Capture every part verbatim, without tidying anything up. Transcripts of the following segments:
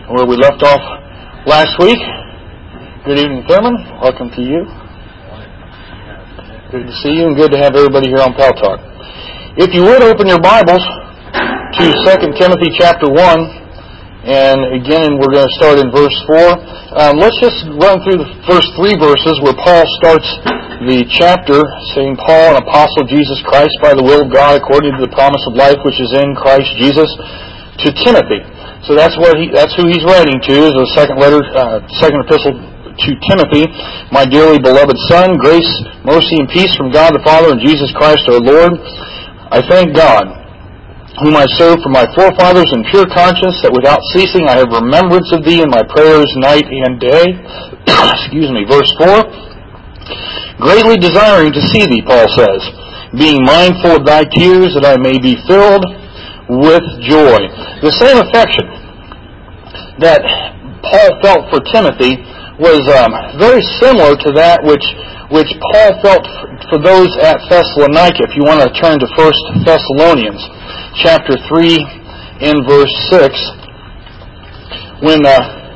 where we left off last week. Good evening, Thurman. Welcome to you. Good to see you and good to have everybody here on Pal Talk. If you would open your Bibles to Second Timothy chapter one, and again we're going to start in verse four. Um, let's just run through the first three verses where Paul starts the chapter saying, Paul, an apostle of Jesus Christ by the will of God according to the promise of life which is in Christ Jesus, to Timothy. So that's what he, that's who he's writing to, is the second letter, uh, second epistle to Timothy. My dearly beloved son, grace, mercy, and peace from God the Father and Jesus Christ our Lord. I thank God, whom I serve from my forefathers in pure conscience, that without ceasing I have remembrance of thee in my prayers night and day. Excuse me, verse four. Greatly desiring to see thee, Paul says, being mindful of thy tears, that I may be filled with joy. The same affection that Paul felt for Timothy was um, very similar to that which which Paul felt for those at Thessalonica. If you want to turn to First Thessalonians chapter three in verse six, when uh,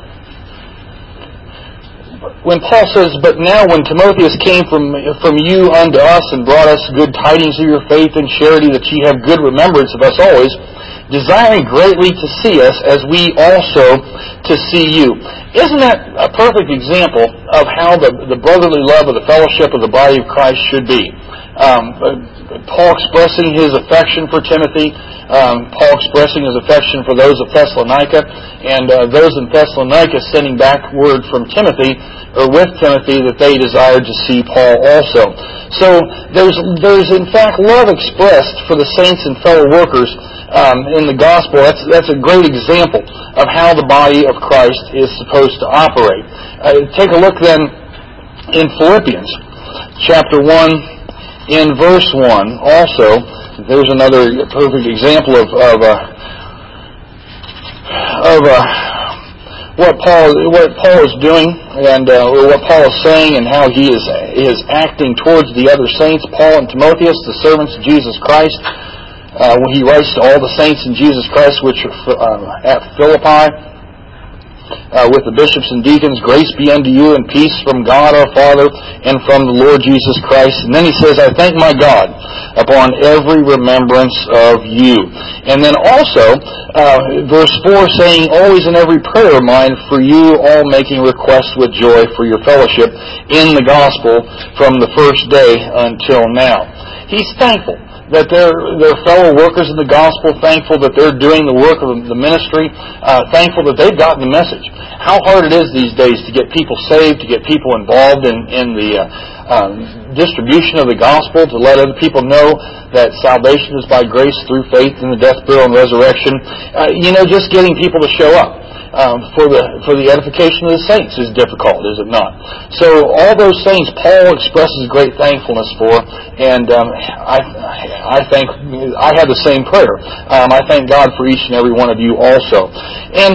when Paul says, But now when Timotheus came from from you unto us and brought us good tidings of your faith and charity, that ye have good remembrance of us always, desiring greatly to see us as we also to see you. Isn't that a perfect example of how the, the brotherly love of the fellowship of the body of Christ should be? Um, Paul expressing his affection for Timothy, um, Paul expressing his affection for those of Thessalonica, and uh, those in Thessalonica sending back word from Timothy, or with Timothy, that they desired to see Paul also. So there's there's in fact love expressed for the saints and fellow workers um, in the gospel. That's that's a great example of how the body of Christ is supposed to operate. Uh, take a look then in Philippians chapter one, in verse one. Also, there's another perfect example of of uh, of uh, what Paul what Paul is doing, and uh, what Paul is saying, and how he is is acting towards the other saints, Paul and Timotheus, the servants of Jesus Christ. Uh, when he writes to all the saints in Jesus Christ which are uh, at Philippi, uh, with the bishops and deacons, grace be unto you and peace from God our Father and from the Lord Jesus Christ. And then he says, I thank my God upon every remembrance of you. And then also, uh, verse four, saying, always in every prayer of mine for you, all making requests with joy for your fellowship in the gospel from the first day until now. He's thankful that they're, they're fellow workers in the gospel, thankful that they're doing the work of the ministry, uh, thankful that they've gotten the message. How hard it is these days to get people saved, to get people involved in, in the uh, um, distribution of the gospel, to let other people know that salvation is by grace through faith in the death, burial, and resurrection. Uh, you know, just getting people to show up. Um, for the for the edification of the saints is difficult, is it not? So all those things Paul expresses great thankfulness for, and um, I I think I have the same prayer. Um, I thank God for each and every one of you also. And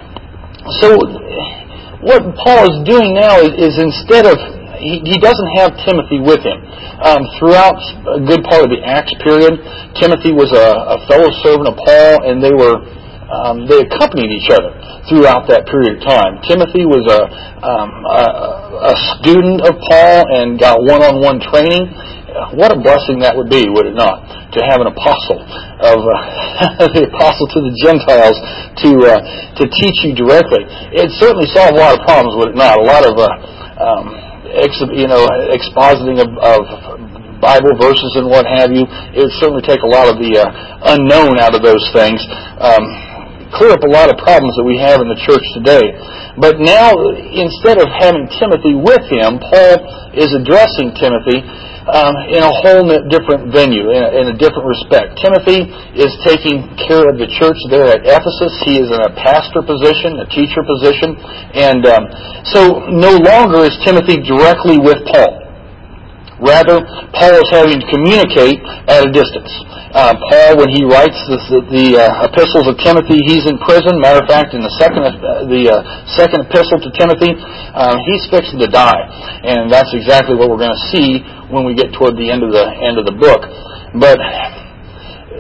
so what Paul is doing now is, is instead of He, he doesn't have Timothy with him. Um, throughout a good part of the Acts period, Timothy was a, a fellow servant of Paul, and they were um, they accompanied each other throughout that period of time. Timothy was a, um, a, a student of Paul and got one-on-one training. What a blessing that would be, would it not, to have an apostle of uh, the apostle to the Gentiles to uh, to teach you directly. It certainly solved a lot of problems, would it not? A lot of uh, um, ex, you know expositing of, of Bible verses and what have you. It would certainly take a lot of the uh, unknown out of those things. Um, clear up a lot of problems that we have in the church today. But now, instead of having Timothy with him, Paul is addressing Timothy um, in a whole different venue, in a, in a different respect. Timothy is taking care of the church there at Ephesus. He is in a pastor position, a teacher position, and um, so no longer is Timothy directly with Paul. Rather, Paul is having to communicate at a distance. Uh, Paul, when he writes this, the uh, epistles of Timothy, he's in prison. Matter of fact, in the second uh, the uh, second epistle to Timothy, uh, he's fixing to die, and that's exactly what we're going to see when we get toward the end of the end of the book. But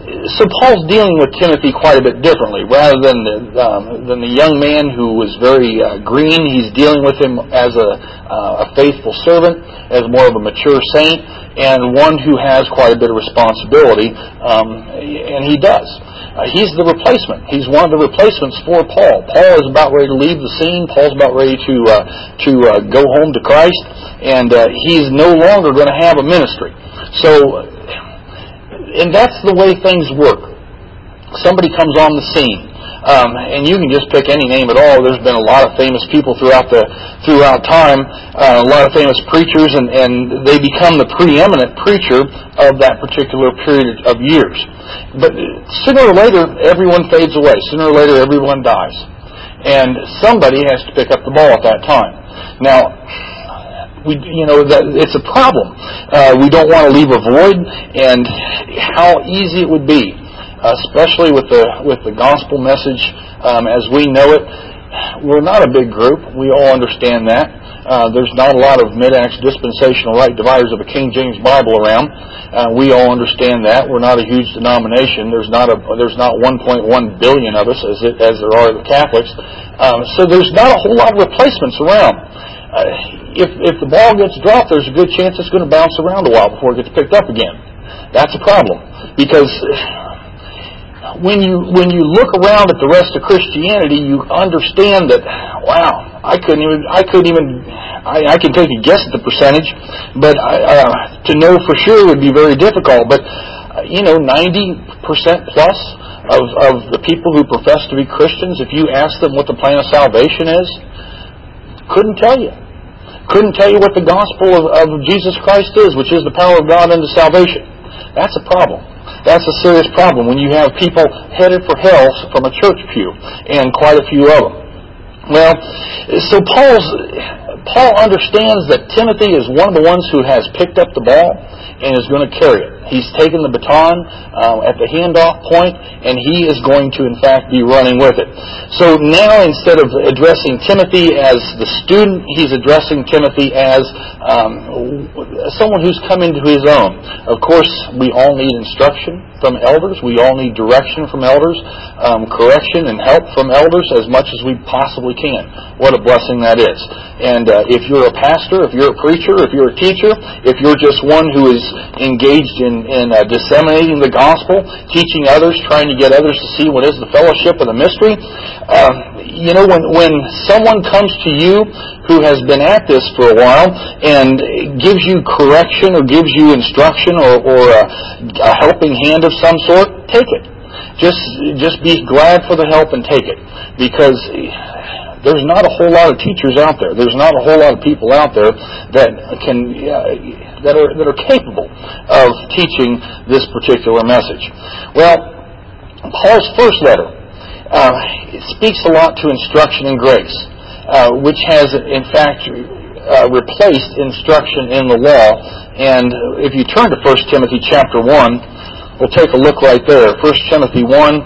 so Paul's dealing with Timothy quite a bit differently. Rather than the, um, than the young man who was very uh, green, he's dealing with him as a, uh, a faithful servant, as more of a mature saint, and one who has quite a bit of responsibility, um, and he does. Uh, he's the replacement. He's one of the replacements for Paul. Paul is about ready to leave the scene. Paul's about ready to uh, to uh, go home to Christ, and uh, he's no longer going to have a ministry. So, and that's the way things work. Somebody comes on the scene, um, and you can just pick any name at all. There's been a lot of famous people throughout the throughout time, uh, a lot of famous preachers, and, and they become the preeminent preacher of that particular period of years. But sooner or later, everyone fades away. Sooner or later, everyone dies, and somebody has to pick up the ball at that time. Now, we, you know, that it's a problem. Uh, we don't want to leave a void, and how easy it would be, especially with the with the gospel message um, as we know it. We're not a big group. We all understand that. Uh, there's not a lot of mid-acts dispensational right dividers of a King James Bible around. Uh, we all understand that. We're not a huge denomination. There's not a there's not one point one billion of us as it, as there are the Catholics. Um, so there's not a whole lot of replacements around. Uh, if if the ball gets dropped, there's a good chance it's going to bounce around a while before it gets picked up again. That's a problem, because when you when you look around at the rest of Christianity, you understand that, wow, I couldn't even I couldn't even I, I can take a guess at the percentage, but I, uh, to know for sure would be very difficult. But uh, you know, ninety percent plus of of the people who profess to be Christians, if you ask them what the plan of salvation is, couldn't tell you. Couldn't tell you what the gospel of, of Jesus Christ is, which is the power of God unto salvation. That's a problem. That's a serious problem when you have people headed for hell from a church pew, and quite a few of them. Well, so Paul's, Paul understands that Timothy is one of the ones who has picked up the ball and is going to carry it. He's taken the baton uh, at the handoff point, and he is going to, in fact, be running with it. So now, instead of addressing Timothy as the student, he's addressing Timothy as um, someone who's come into his own. Of course, we all need instruction from elders. We all need direction from elders, um, correction and help from elders as much as we possibly can. What a blessing that is. And uh, if you're a pastor, if you're a preacher, if you're a teacher, if you're just one who is engaged in, in uh, disseminating the gospel, teaching others, trying to get others to see what is the fellowship of the mystery, uh, you know, when, when someone comes to you who has been at this for a while and gives you correction or gives you instruction or, or a, a helping hand of some sort, take it. Just, just be glad for the help and take it, because there's not a whole lot of teachers out there. There's not a whole lot of people out there that can uh, that are that are capable of teaching this particular message. Well, Paul's first letter uh, it speaks a lot to instruction and grace, uh, which has in fact uh, replaced instruction in the law. And if you turn to First Timothy chapter one, we'll take a look right there. First Timothy one.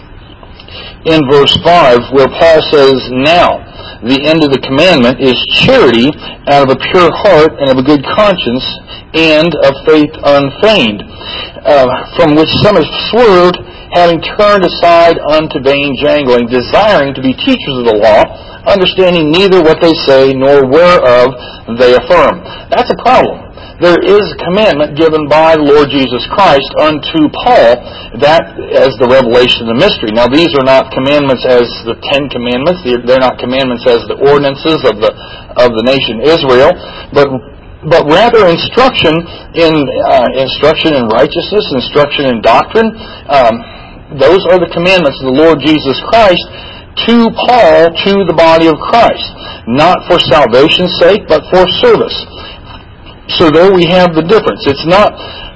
In verse five, where Paul says, "Now, the end of the commandment is charity out of a pure heart and of a good conscience and of faith unfeigned, uh, from which some have swerved, having turned aside unto vain jangling, desiring to be teachers of the law, understanding neither what they say nor whereof they affirm." That's a problem. There is a commandment given by the Lord Jesus Christ unto Paul, that as the revelation of the mystery. Now, these are not commandments as the Ten Commandments. They're not commandments as the ordinances of the of the nation Israel, but but rather instruction in uh, instruction in righteousness, instruction in doctrine. Um, those are the commandments of the Lord Jesus Christ to Paul, to the body of Christ, not for salvation's sake, but for service. So there we have the difference. It's not,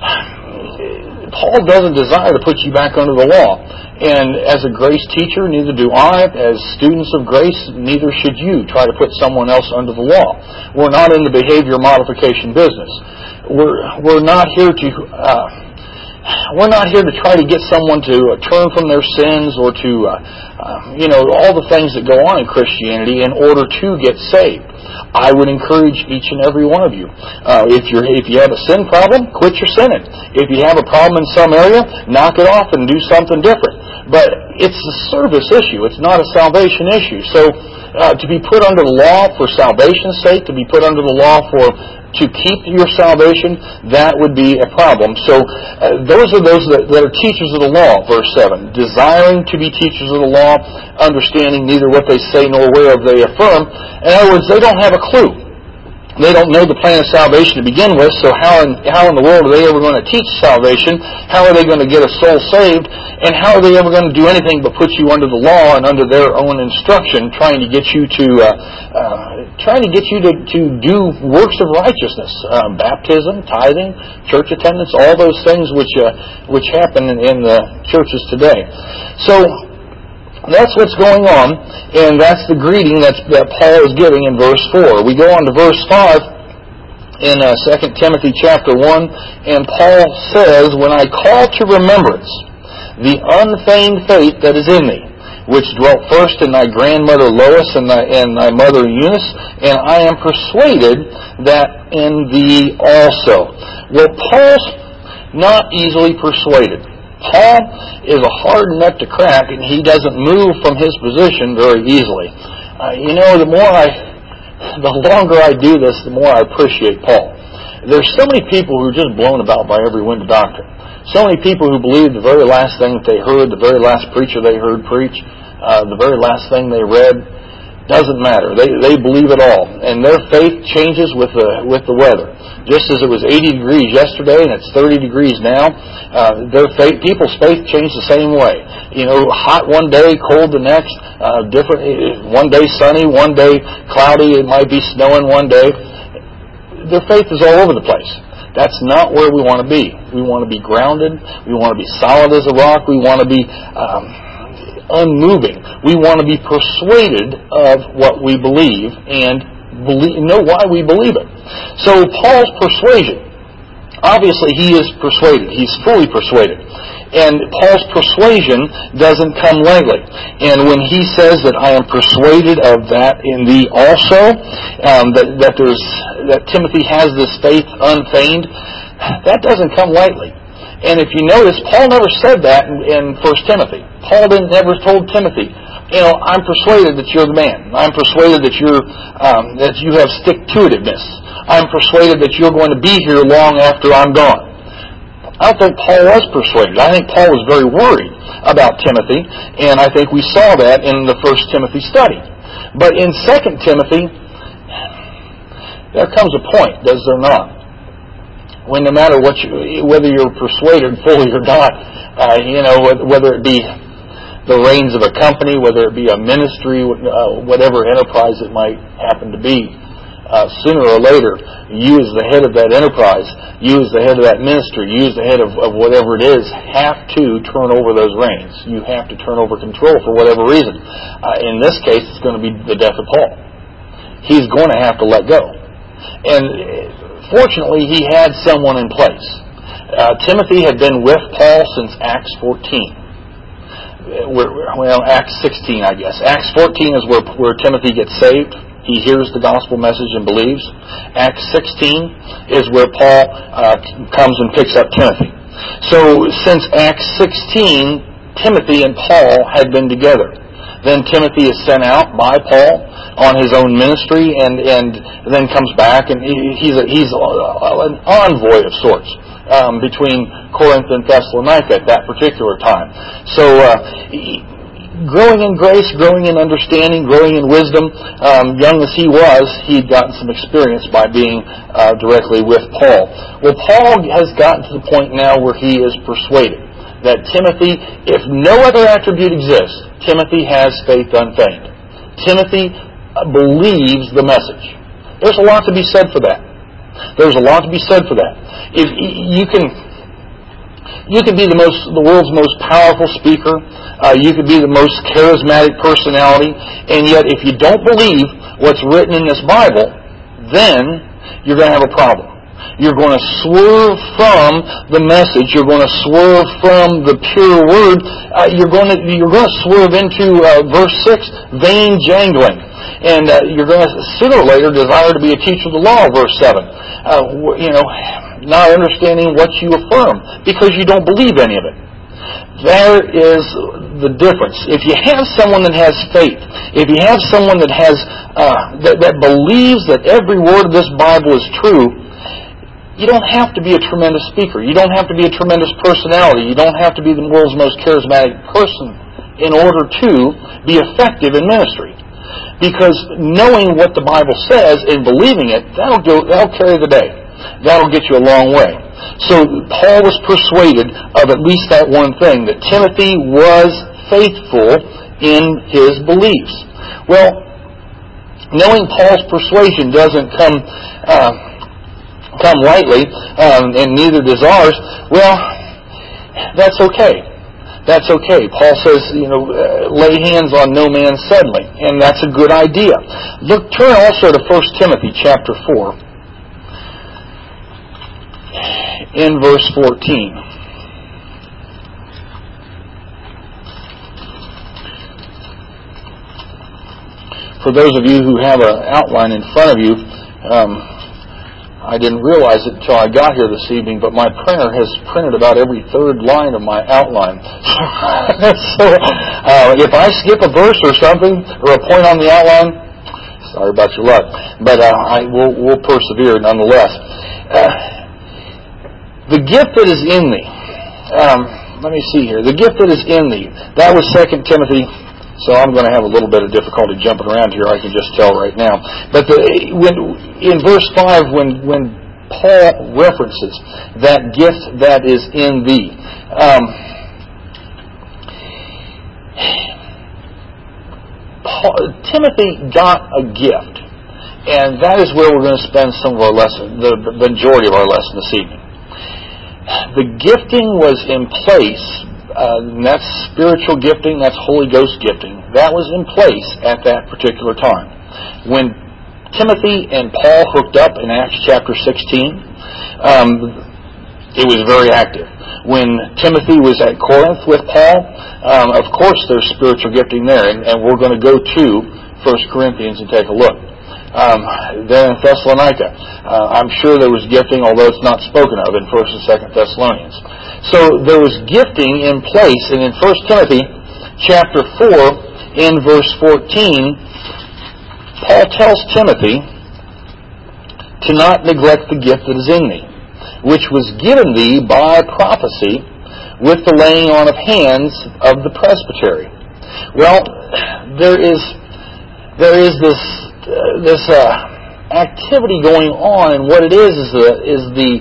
Paul doesn't desire to put you back under the law. And as a grace teacher, neither do I. As students of grace, neither should you try to put someone else under the law. We're not in the behavior modification business. We're, we're not here to, uh, we're not here to try to get someone to uh, turn from their sins or to, uh, uh, you know, all the things that go on in Christianity in order to get saved. I would encourage each and every one of you. Uh, if you're if you have a sin problem, quit your sinning. If you have a problem in some area, knock it off and do something different. But it's a service issue. It's not a salvation issue. So uh, to be put under the law for salvation's sake, to be put under the law for to keep your salvation, that would be a problem. So uh, those are those that, that are teachers of the law, verse seven, desiring to be teachers of the law, understanding neither what they say nor whereof they affirm. In other words, they don't have a clue. They don't know the plan of salvation to begin with, so how in, how in the world are they ever going to teach salvation? How are they going to get a soul saved? And how are they ever going to do anything but put you under the law and under their own instruction, trying to get you to uh, uh, trying to get you to, to do works of righteousness, uh, baptism, tithing, church attendance, all those things which uh, which happen in, in the churches today. So that's what's going on, and that's the greeting that's, that Paul is giving in verse four. We go on to verse five in uh, Second Timothy chapter one, and Paul says, when I call to remembrance the unfeigned faith that is in thee, which dwelt first in thy grandmother Lois and thy, and thy mother Eunice, and I am persuaded that in thee also. Well, Paul's not easily persuaded. Paul is a hard nut to crack, and he doesn't move from his position very easily. Uh, you know, the more I, the longer I do this, the more I appreciate Paul. There's so many people who are just blown about by every wind of doctrine. So many people who believe the very last thing that they heard, the very last preacher they heard preach, uh, the very last thing they read. Doesn't matter. They they believe it all, and their faith changes with the with the weather. Just as it was eighty degrees yesterday and it's thirty degrees now, uh, their faith, people's faith change the same way. You know, hot one day, cold the next. Uh, different. One day sunny, one day cloudy. It might be snowing one day. Their faith is all over the place. That's not where we want to be. We want to be grounded. We want to be solid as a rock. We want to be Um, unmoving. We want to be persuaded of what we believe and believe, know why we believe it. So Paul's persuasion, obviously he is persuaded. He's fully persuaded. And Paul's persuasion doesn't come lightly. And when he says that I am persuaded of that in thee also, um, that, that, there's, that Timothy has this faith unfeigned, that doesn't come lightly. And if you notice, Paul never said that in, in First Timothy. Paul didn't never told Timothy, you know, I'm persuaded that you're the man. I'm persuaded that you're um, that you have stick-to-itiveness. I'm persuaded that you're going to be here long after I'm gone. I don't think Paul was persuaded. I think Paul was very worried about Timothy, and I think we saw that in the First Timothy study. But in Second Timothy, there comes a point, does there not? When no matter what you, whether you're persuaded fully or not, uh, you know, whether it be the reins of a company, whether it be a ministry, uh, whatever enterprise it might happen to be, uh, sooner or later, you as the head of that enterprise, you as the head of that ministry, you as the head of, of whatever it is, have to turn over those reins. You have to turn over control for whatever reason. Uh, in this case, it's going to be the death of Paul. He's going to have to let go. And fortunately, he had someone in place. Uh, Timothy had been with Paul since Acts fourteen. Well, Acts sixteen, I guess. Acts fourteen is where, where Timothy gets saved. He hears the gospel message and believes. Acts sixteen is where Paul uh, comes and picks up Timothy. So, since Acts sixteen, Timothy and Paul had been together. Then Timothy is sent out by Paul on his own ministry, and, and then comes back, and he, he's a, he's a, an envoy of sorts um, between Corinth and Thessalonica at that particular time. So, uh, he, growing in grace, growing in understanding, growing in wisdom, um, young as he was, he'd gotten some experience by being uh, directly with Paul. Well, Paul has gotten to the point now where he is persuaded that Timothy, if no other attribute exists, Timothy has faith unfeigned. Timothy believes the message. There's a lot to be said for that. There's a lot to be said for that. If you can, you can be the most, the world's most powerful speaker. Uh, you could be the most charismatic personality, and yet if you don't believe what's written in this Bible, then you're going to have a problem. You're going to swerve from the message. You're going to swerve from the pure word. Uh, you're going to you're going to swerve into uh, verse six, vain jangling, and uh, you're going to sooner or later desire to be a teacher of the law. Verse seven, uh, you know, not understanding what you affirm because you don't believe any of it. There is the difference. If you have someone that has faith, if you have someone that has uh, that, that believes that every word of this Bible is true, you don't have to be a tremendous speaker. You don't have to be a tremendous personality. You don't have to be the world's most charismatic person in order to be effective in ministry. Because knowing what the Bible says and believing it, that'll go, that'll carry the day. That'll get you a long way. So Paul was persuaded of at least that one thing, that Timothy was faithful in his beliefs. Well, knowing Paul's persuasion doesn't come uh, come lightly, um, and neither does ours. Well, that's okay. That's okay. Paul says, you know, uh, lay hands on no man suddenly, and that's a good idea. Look, turn also to First Timothy chapter four. In verse fourteen. For those of you who have an outline in front of you, um, I didn't realize it until I got here this evening, but my printer has printed about every third line of my outline. So uh, if I skip a verse or something, or a point on the outline, sorry about your luck, but uh, I will we'll persevere nonetheless. Uh, The gift that is in thee. Um, let me see here. The gift that is in thee. That was Second Timothy. So I'm going to have a little bit of difficulty jumping around here. I can just tell right now. But the, when, in verse five, when when Paul references that gift that is in thee, um, Paul, Timothy got a gift, and that is where we're going to spend some of our lesson, the, the majority of our lesson this evening. The gifting was in place, uh, and that's spiritual gifting, that's Holy Ghost gifting. That was in place at that particular time. When Timothy and Paul hooked up in Acts chapter sixteen, um, it was very active. When Timothy was at Corinth with Paul, um, of course there's spiritual gifting there, and, and we're going to go to First Corinthians and take a look. Um, there in Thessalonica, uh, I'm sure there was gifting, although it's not spoken of in First and Second Thessalonians. So there was gifting in place, and in First Timothy chapter four, in verse fourteen, Paul tells Timothy to not neglect the gift that is in thee, which was given thee by prophecy with the laying on of hands of the presbytery. Well, there is there is this. Uh, this uh, activity going on, and what it is is the is the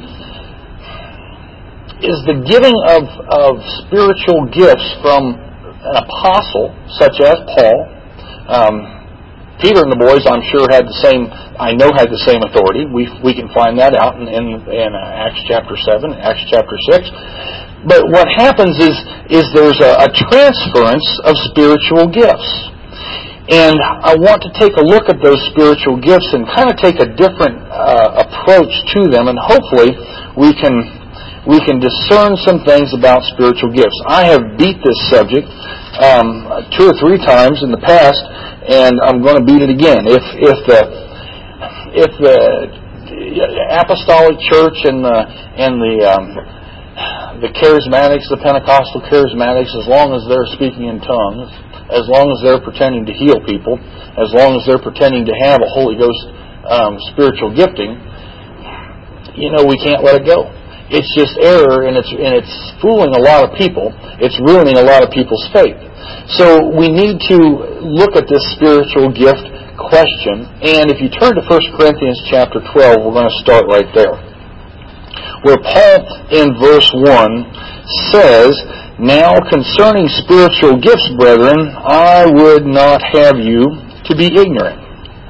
is the giving of of spiritual gifts from an apostle such as Paul. Um, Peter and the boys, I'm sure, had the same. I know had the same authority. We we can find that out in in, in uh, Acts chapter seven, Acts chapter six. But what happens is is there's a, a transference of spiritual gifts. And I want to take a look at those spiritual gifts and kind of take a different uh, approach to them, and hopefully we can we can discern some things about spiritual gifts. I have beat this subject um, two or three times in the past, and I'm going to beat it again. If if the if the apostolic church and the and the um, the charismatics, the Pentecostal charismatics, as long as they're speaking in tongues, as long as they're pretending to heal people, as long as they're pretending to have a Holy Ghost um, spiritual gifting, you know, we can't let it go. It's just error, and it's and it's fooling a lot of people. It's ruining a lot of people's faith. So we need to look at this spiritual gift question. And if you turn to First Corinthians chapter twelve, we're going to start right there, where Paul in verse one says, "Now concerning spiritual gifts, brethren, I would not have you to be ignorant."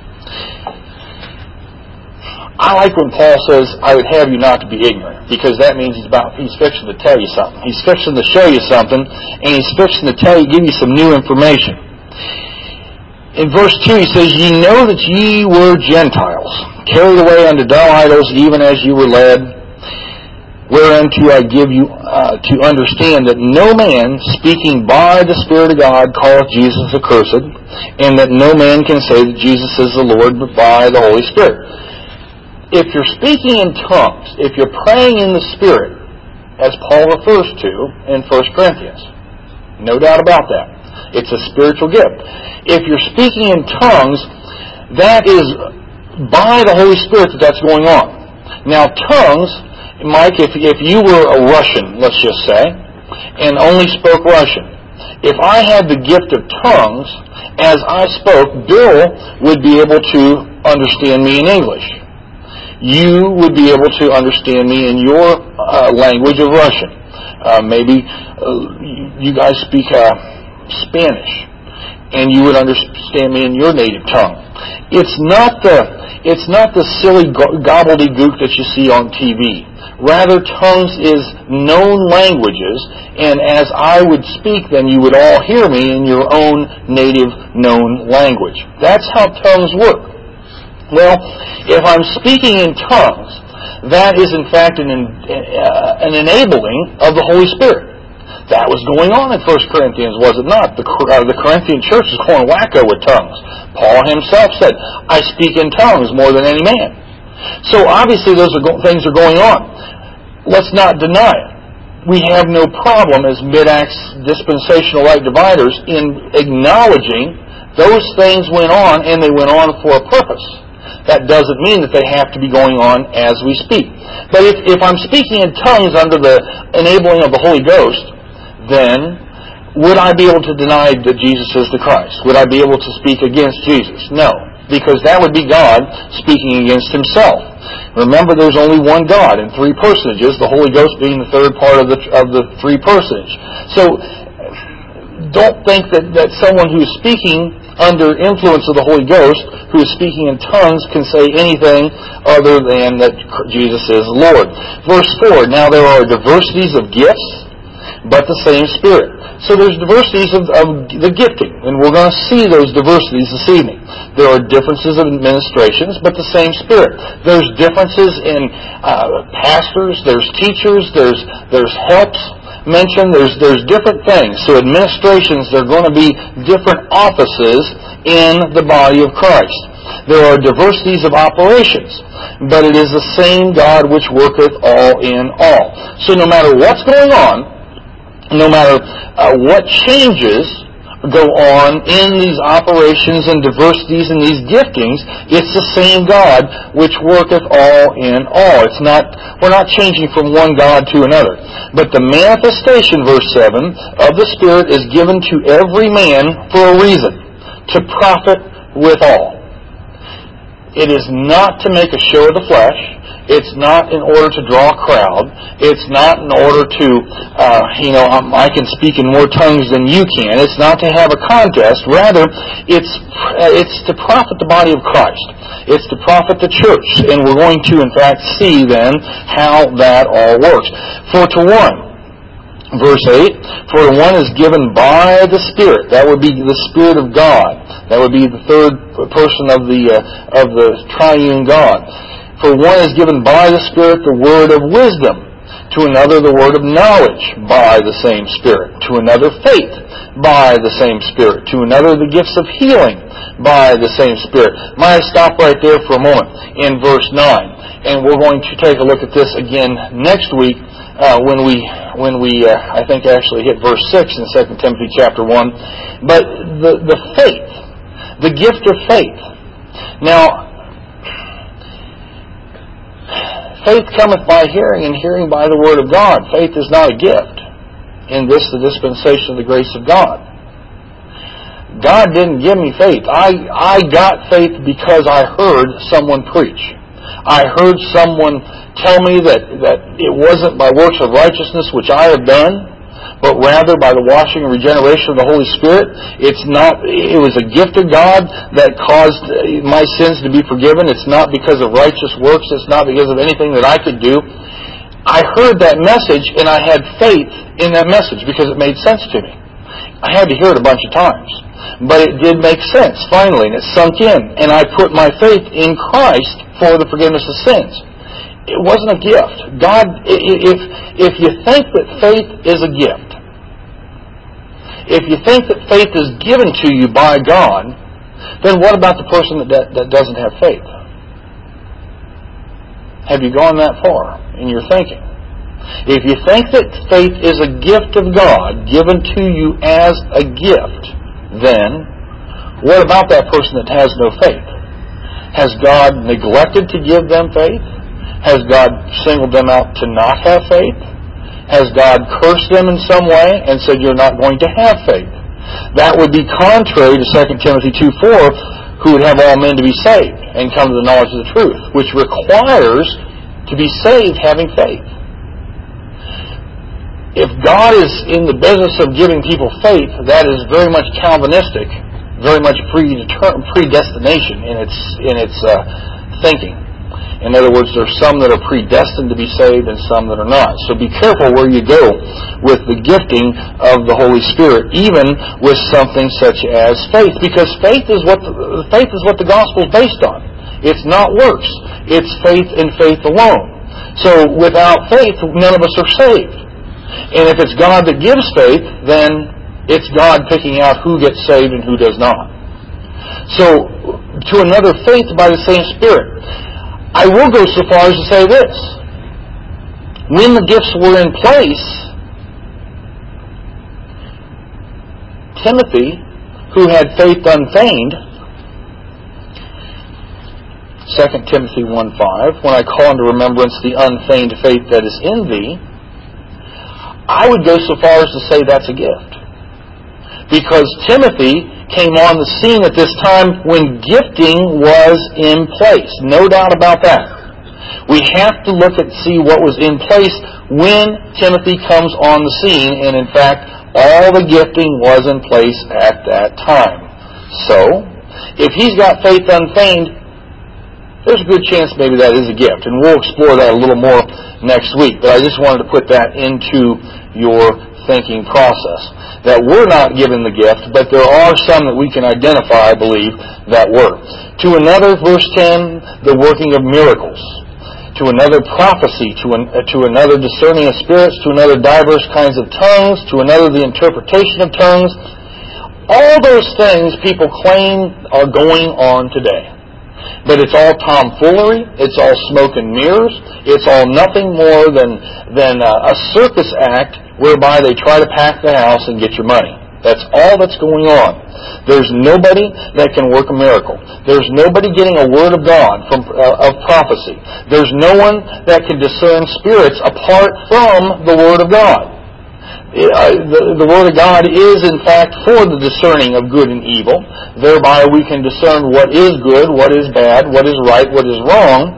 I like when Paul says, "I would have you not to be ignorant," because that means he's about he's fixing to tell you something. He's fixing to show you something, and he's fixing to tell you, give you some new information. In verse two he says, Ye know that ye were Gentiles, carried away unto dumb idols, even as ye were led, whereunto I give you uh, to understand that no man speaking by the Spirit of God calleth Jesus accursed, and that no man can say that Jesus is the Lord but by the Holy Spirit. If you're speaking in tongues, if you're praying in the Spirit, as Paul refers to in First Corinthians, no doubt about that. It's a spiritual gift. If you're speaking in tongues, that is by the Holy Spirit that that's going on. Now, tongues, Mike, if, if you were a Russian, let's just say, and only spoke Russian, if I had the gift of tongues, as I spoke, Bill would be able to understand me in English. You would be able to understand me in your uh, language of Russian. Uh, maybe uh, you guys speak uh, Spanish, and you would understand me in your native tongue. It's not the it's not the silly gobbledygook that you see on T V. Rather, tongues is known languages, and as I would speak, then you would all hear me in your own native known language. That's how tongues work. Well, if I'm speaking in tongues, that is in fact an, uh, an enabling of the Holy Spirit. That was going on in First Corinthians, was it not? The, uh, the Corinthian church was going wacko with tongues. Paul himself said, I speak in tongues more than any man. So obviously those are go- things are going on. Let's not deny it. We have no problem as mid-acts dispensational light dividers in acknowledging those things went on, and they went on for a purpose. That doesn't mean that they have to be going on as we speak. But if, if I'm speaking in tongues under the enabling of the Holy Ghost, then would I be able to deny that Jesus is the Christ? Would I be able to speak against Jesus? No, because that would be God speaking against himself. Remember, there's only one God in three personages, the Holy Ghost being the third part of the of the three personage. So don't think that, that someone who's speaking under influence of the Holy Ghost, who is speaking in tongues, can say anything other than that Jesus is Lord. Verse four, now there are diversities of gifts, but the same Spirit. So there's diversities of, of the gifting, and we're going to see those diversities this evening. There are differences of administrations, but the same Spirit. There's differences in uh, pastors, there's teachers, there's there's helps mentioned, there's there's different things. So administrations, there are going to be different offices in the body of Christ. There are diversities of operations, but it is the same God which worketh all in all. So no matter what's going on, no matter uh, what changes go on in these operations and diversities and these giftings, it's the same God which worketh all in all. It's not, we're not changing from one God to another. But the manifestation, verse seven, of the Spirit is given to every man for a reason, to profit withal. It is not to make a show of the flesh. It's not in order to draw a crowd. It's not in order to, uh, you know, um, I can speak in more tongues than you can. It's not to have a contest. Rather, it's uh, it's to profit the body of Christ. It's to profit the church. And we're going to, in fact, see then how that all works. For to one, verse eight, for one is given by the Spirit. That would be the Spirit of God. That would be the third person of the uh, of the triune God. For one is given by the Spirit the word of wisdom, to another the word of knowledge by the same Spirit, to another faith by the same Spirit, to another the gifts of healing by the same Spirit. Might I stop right there for a moment in verse nine, and we're going to take a look at this again next week uh, when we when we uh, I think actually hit verse six in Second Timothy chapter one. But the the faith, the gift of faith. Now, faith cometh by hearing, and hearing by the word of God. Faith is not a gift. In this, the dispensation of the grace of God. God didn't give me faith. I, I got faith because I heard someone preach. I heard someone tell me that, that it wasn't by works of righteousness which I have done, but rather by the washing and regeneration of the Holy Spirit. It's not, it was a gift of God that caused my sins to be forgiven. It's not because of righteous works. It's not because of anything that I could do. I heard that message and I had faith in that message because it made sense to me. I had to hear it a bunch of times. But it did make sense, finally, and it sunk in. And I put my faith in Christ for the forgiveness of sins. It wasn't a gift. God, if, if you think that faith is a gift, if you think that faith is given to you by God, then what about the person that, that doesn't have faith? Have you gone that far in your thinking? If you think that faith is a gift of God, given to you as a gift, then what about that person that has no faith? Has God neglected to give them faith? Has God singled them out to not have faith? Has God cursed them in some way and said you're not going to have faith? That would be contrary to Second Timothy two four, who would have all men to be saved and come to the knowledge of the truth, which requires to be saved having faith. If God is in the business of giving people faith, that is very much Calvinistic, very much predestination in its in its uh, thinking. In other words, there's some that are predestined to be saved and some that are not. So be careful where you go with the gifting of the Holy Spirit, even with something such as faith, because faith is what the, faith is what the gospel is based on. It's not works. It's faith and faith alone. So without faith, none of us are saved. And if it's God that gives faith, then it's God picking out who gets saved and who does not. So, to another faith by the same Spirit. I will go so far as to say this. When the gifts were in place, Timothy, who had faith unfeigned, Second Timothy one five, when I call into remembrance the unfeigned faith that is in thee, I would go so far as to say that's a gift. Because Timothy came on the scene at this time when gifting was in place. No doubt about that. We have to look and see what was in place when Timothy comes on the scene, and in fact, all the gifting was in place at that time. So, if he's got faith unfeigned, there's a good chance maybe that is a gift, and we'll explore that a little more next week. But I just wanted to put that into your thinking process. That we're not given the gift, but there are some that we can identify, I believe, that were. To another, verse ten, the working of miracles. To another, prophecy. To, an, uh, to another, discerning of spirits. To another, diverse kinds of tongues. To another, the interpretation of tongues. All those things people claim are going on today. But it's all tomfoolery. It's all smoke and mirrors. It's all nothing more than, than uh, a circus act whereby they try to pack the house and get your money. That's all that's going on. There's nobody that can work a miracle. There's nobody getting a word of God from uh, of prophecy. There's no one that can discern spirits apart from the Word of God. Uh, the, the Word of God is, in fact, for the discerning of good and evil. Thereby we can discern what is good, what is bad, what is right, what is wrong.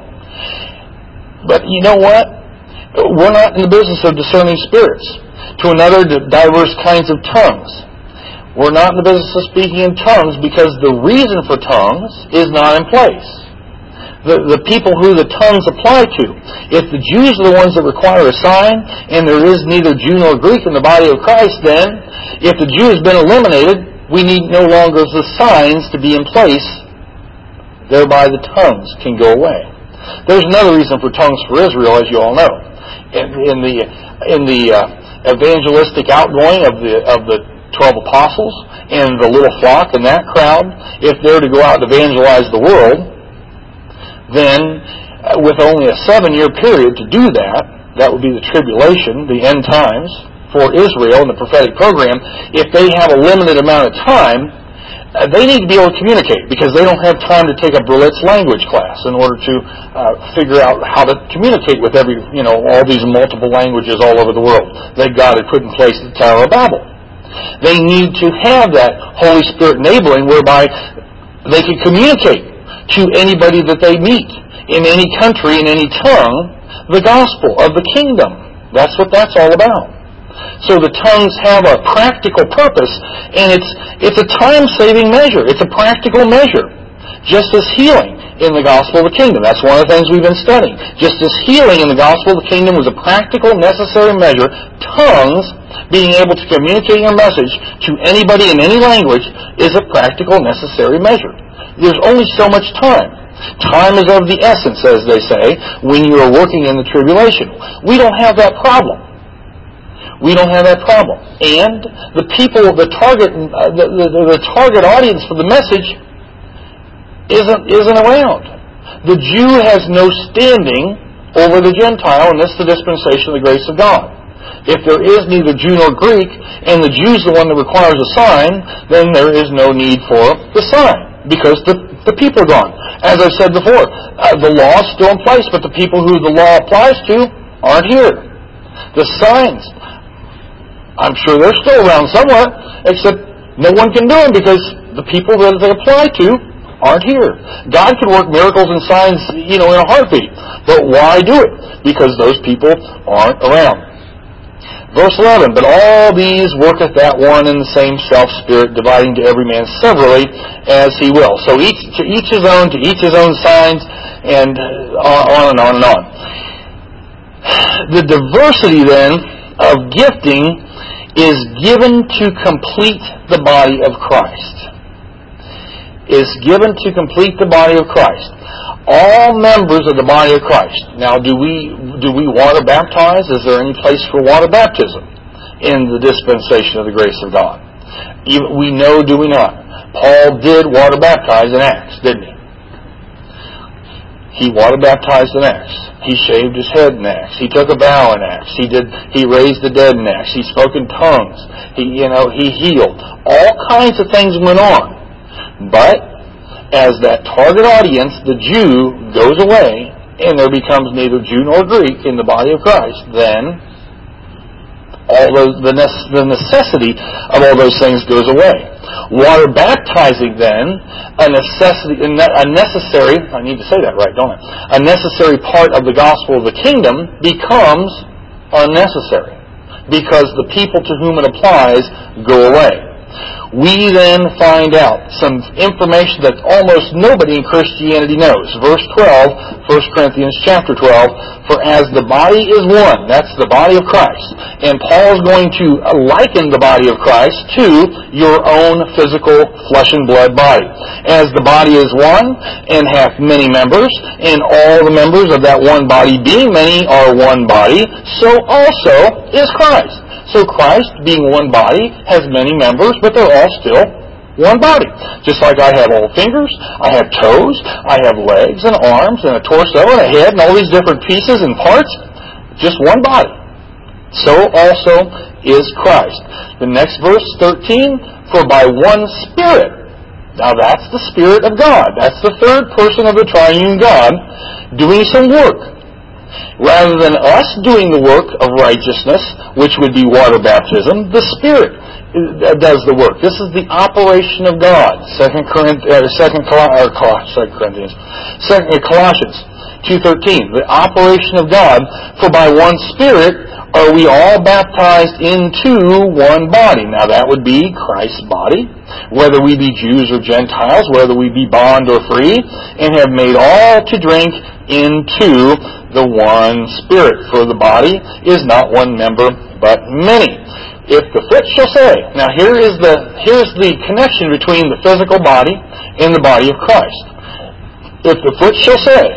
But you know what? We're not in the business of discerning spirits. To another, diverse kinds of tongues. We're not in the business of speaking in tongues because the reason for tongues is not in place. The, the people who the tongues apply to. If the Jews are the ones that require a sign, and there is neither Jew nor Greek in the body of Christ, then, if the Jew has been eliminated, we need no longer the signs to be in place. Thereby the tongues can go away. There's another reason for tongues for Israel, as you all know. In, in the in the uh, evangelistic outgoing of the of the twelve apostles and the little flock and that crowd, if they're to go out and evangelize the world, then uh, with only a seven-year period to do that, that would be the tribulation, the end times for Israel in the prophetic program. If they have a limited amount of time, uh, they need to be able to communicate because they don't have time to take a Berlitz language class in order to uh, figure out how to communicate with every, you know, all these multiple languages all over the world that God had put in place at the Tower of Babel. They need to have that Holy Spirit enabling whereby they can communicate to anybody that they meet in any country, in any tongue, the gospel of the kingdom. That's what that's all about. So the tongues have a practical purpose, and it's it's a time-saving measure. It's a practical measure. Just as healing in the gospel of the kingdom. That's one of the things we've been studying. Just as healing in the gospel of the kingdom was a practical, necessary measure, tongues being able to communicate your message to anybody in any language is a practical, necessary measure. There's only so much time. Time is of the essence, as they say, when you are working in the tribulation. We don't have that problem. We don't have that problem. And the people, the target, uh, the, the, the target audience for the message isn't isn't around. The Jew has no standing over the Gentile, and that's the dispensation of the grace of God. If there is neither Jew nor Greek, and the Jew's the one that requires a sign, then there is no need for the sign, because the, the people are gone. As I've said before, uh, the law is still in place, but the people who the law applies to aren't here. The signs, I'm sure they're still around somewhere, except no one can do them because the people that they apply to aren't here. God could work miracles and signs, you know, in a heartbeat, but why do it? Because those people aren't around. Verse eleven, but all these worketh that one and the same self-spirit, dividing to every man severally as he will. So each to each his own, to each his own signs, and on and on and on. The diversity then of gifting is given to complete the body of Christ. Is given to complete the body of Christ. All members of the body of Christ. Now, do we do we water baptize? Is there any place for water baptism in the dispensation of the grace of God? We know, do we not? Paul did water baptize in Acts, didn't he? He water baptized in Acts. He shaved his head in Acts. He took a vow in Acts. He did. He raised the dead in Acts. He spoke in tongues. He, you know, he healed. All kinds of things went on. But as that target audience, the Jew, goes away, and there becomes neither Jew nor Greek in the body of Christ, then all those, the, the necessity of all those things goes away. Water baptizing, then, a necessity, a necessary, I need to say that right, don't I? A necessary part of the gospel of the kingdom becomes unnecessary because the people to whom it applies go away. We then find out some information that almost nobody in Christianity knows. Verse twelve, First Corinthians chapter twelve, for as the body is one, that's the body of Christ, and Paul is going to liken the body of Christ to your own physical flesh and blood body. As the body is one and hath many members, and all the members of that one body being many are one body, so also is Christ. So Christ, being one body, has many members, but they're all still one body. Just like I have all fingers, I have toes, I have legs and arms and a torso and a head and all these different pieces and parts, just one body. So also is Christ. The next verse, thirteen, for by one Spirit. Now that's the Spirit of God. That's the third person of the triune God doing some work. Rather than us doing the work of righteousness, which would be water baptism, the Spirit does the work. This is the operation of God. Second Corinthians, Second Corinthians, Second Colossians two thirteen. The operation of God. For by one Spirit are we all baptized into one body. Now that would be Christ's body, whether we be Jews or Gentiles, whether we be bond or free, and have made all to drink into the one Spirit. For the body is not one member, but many. If the foot shall say, now here is the here's the connection between the physical body and the body of Christ. If the foot shall say,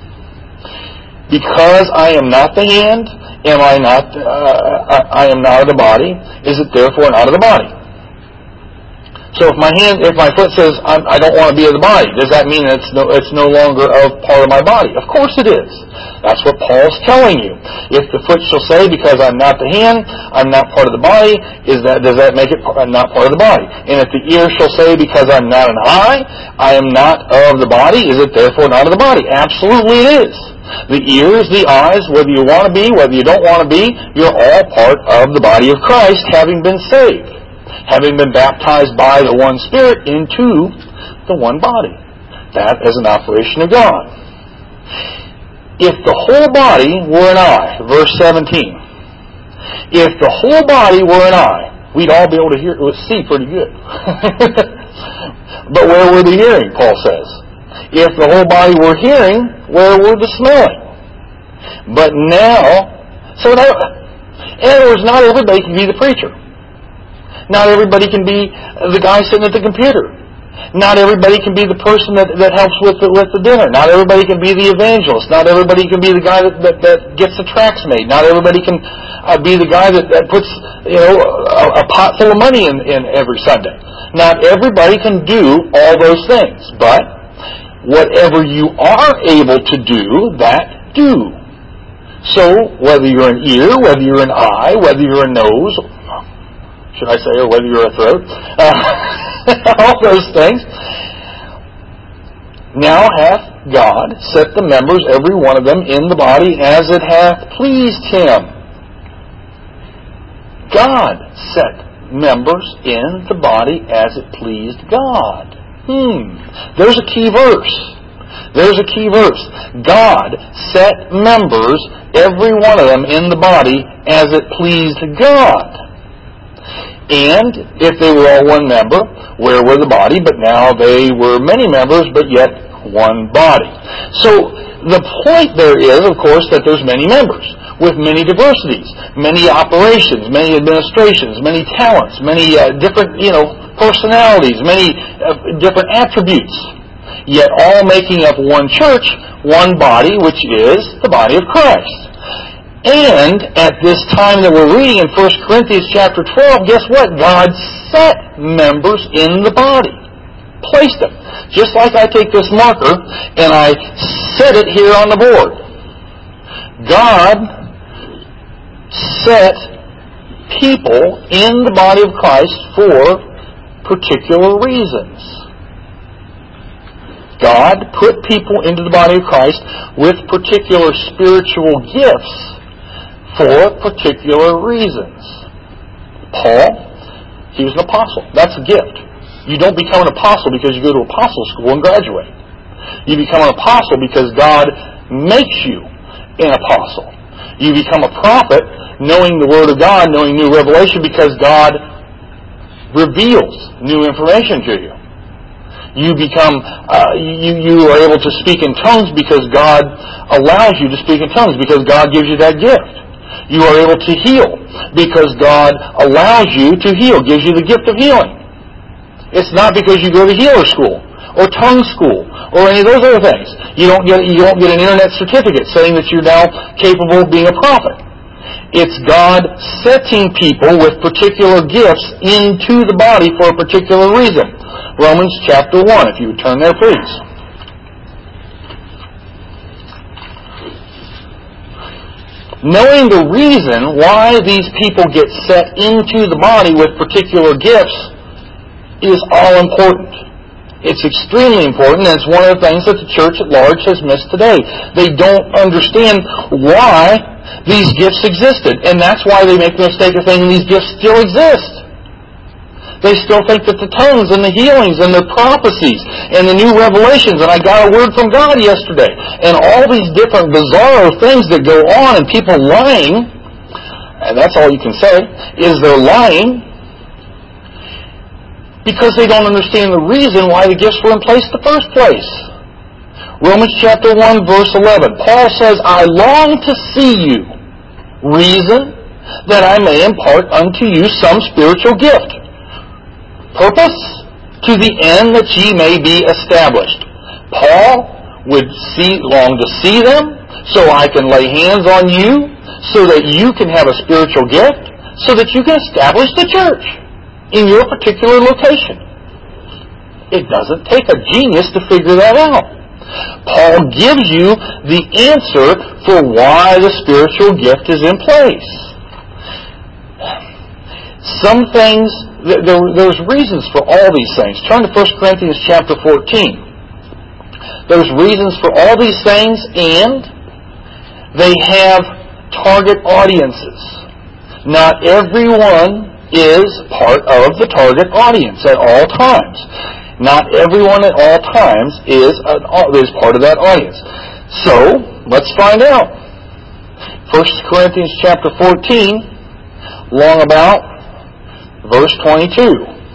because I am not the hand, am I not? Uh, I am not of the body. Is it therefore not of the body? So if my hand, if my foot says I'm, I don't want to be of the body, does that mean it's no, it's no longer of part of my body? Of course it is. That's what Paul's telling you. If the foot shall say, because I'm not the hand, I'm not part of the body, is that does that make it not part of the body? And if the ear shall say, because I'm not an eye, I am not of the body, is it therefore not of the body? Absolutely it is. The ears, the eyes, whether you want to be, whether you don't want to be, you're all part of the body of Christ, having been saved. Having been baptized by the one Spirit into the one body. That is an operation of God. If the whole body were an eye, verse seventeen, if the whole body were an eye, we'd all be able to hear, see pretty good. But where were the hearing, Paul says? If the whole body were hearing, where were the smelling? But now, so now, In other words, not everybody can be the preacher. Not everybody can be the guy sitting at the computer. Not everybody can be the person that, that helps with the, with the dinner. Not everybody can be the evangelist. Not everybody can be the guy that, that, that gets the tracts made. Not everybody can uh, be the guy that, that puts, you know, a, a pot full of money in, in every Sunday. Not everybody can do all those things. But whatever you are able to do, that do. So whether you're an ear, whether you're an eye, whether you're a nose, should I say, or whether you're a throat, uh, all those things. Now hath God set the members, every one of them, in the body as it hath pleased Him. God set members in the body as it pleased God. Hmm. There's a key verse. There's a key verse. God set members, every one of them, in the body as it pleased God. And if they were all one member, where were the body? But now they were many members, but yet one body. So the point there is, of course, that there's many members with many diversities, many operations, many administrations, many talents, many uh, different, you know, personalities, many uh, different attributes, yet all making up one church, one body, which is the body of Christ. And at this time that we're reading in First Corinthians chapter twelve, guess what? God set members in the body. Placed them. Just like I take this marker and I set it here on the board. God set people in the body of Christ for particular reasons. God put people into the body of Christ with particular spiritual gifts for particular reasons. Paul, he was an apostle. That's a gift. You don't become an apostle because you go to apostle school and graduate. You become an apostle because God makes you an apostle. You become a prophet knowing the Word of God, knowing new revelation because God reveals new information to you. You become, uh, you, you are able to speak in tongues because God allows you to speak in tongues, because God gives you that gift. You are able to heal because God allows you to heal, gives you the gift of healing. It's not because you go to healer school or tongue school or any of those other things. You don't get you don't get an internet certificate saying that you're now capable of being a prophet. It's God setting people with particular gifts into the body for a particular reason. Romans chapter one, if you would turn there, please. Knowing the reason why these people get set into the body with particular gifts is all important. It's extremely important, and it's one of the things that the church at large has missed today. They don't understand why these gifts existed, and that's why they make the mistake of thinking these gifts still exist. They still think that the tongues and the healings and the prophecies and the new revelations, and I got a word from God yesterday, and all these different bizarro things that go on, and people lying, and that's all you can say, is they're lying because they don't understand the reason why the gifts were in place in the first place. Romans chapter one, verse eleven. Paul says, I long to see you, reason that I may impart unto you some spiritual gift. Purpose? To the end that ye may be established. Paul would see, long to see them, so I can lay hands on you, so that you can have a spiritual gift, so that you can establish the church in your particular location. It doesn't take a genius to figure that out. Paul gives you the answer for why the spiritual gift is in place. Some things, there, there's reasons for all these things. Turn to First Corinthians chapter fourteen. There's reasons for all these things, and they have target audiences. Not everyone is part of the target audience at all times. Not everyone at all times is, an, is part of that audience. So, let's find out. First Corinthians chapter fourteen, long about verse twenty-two.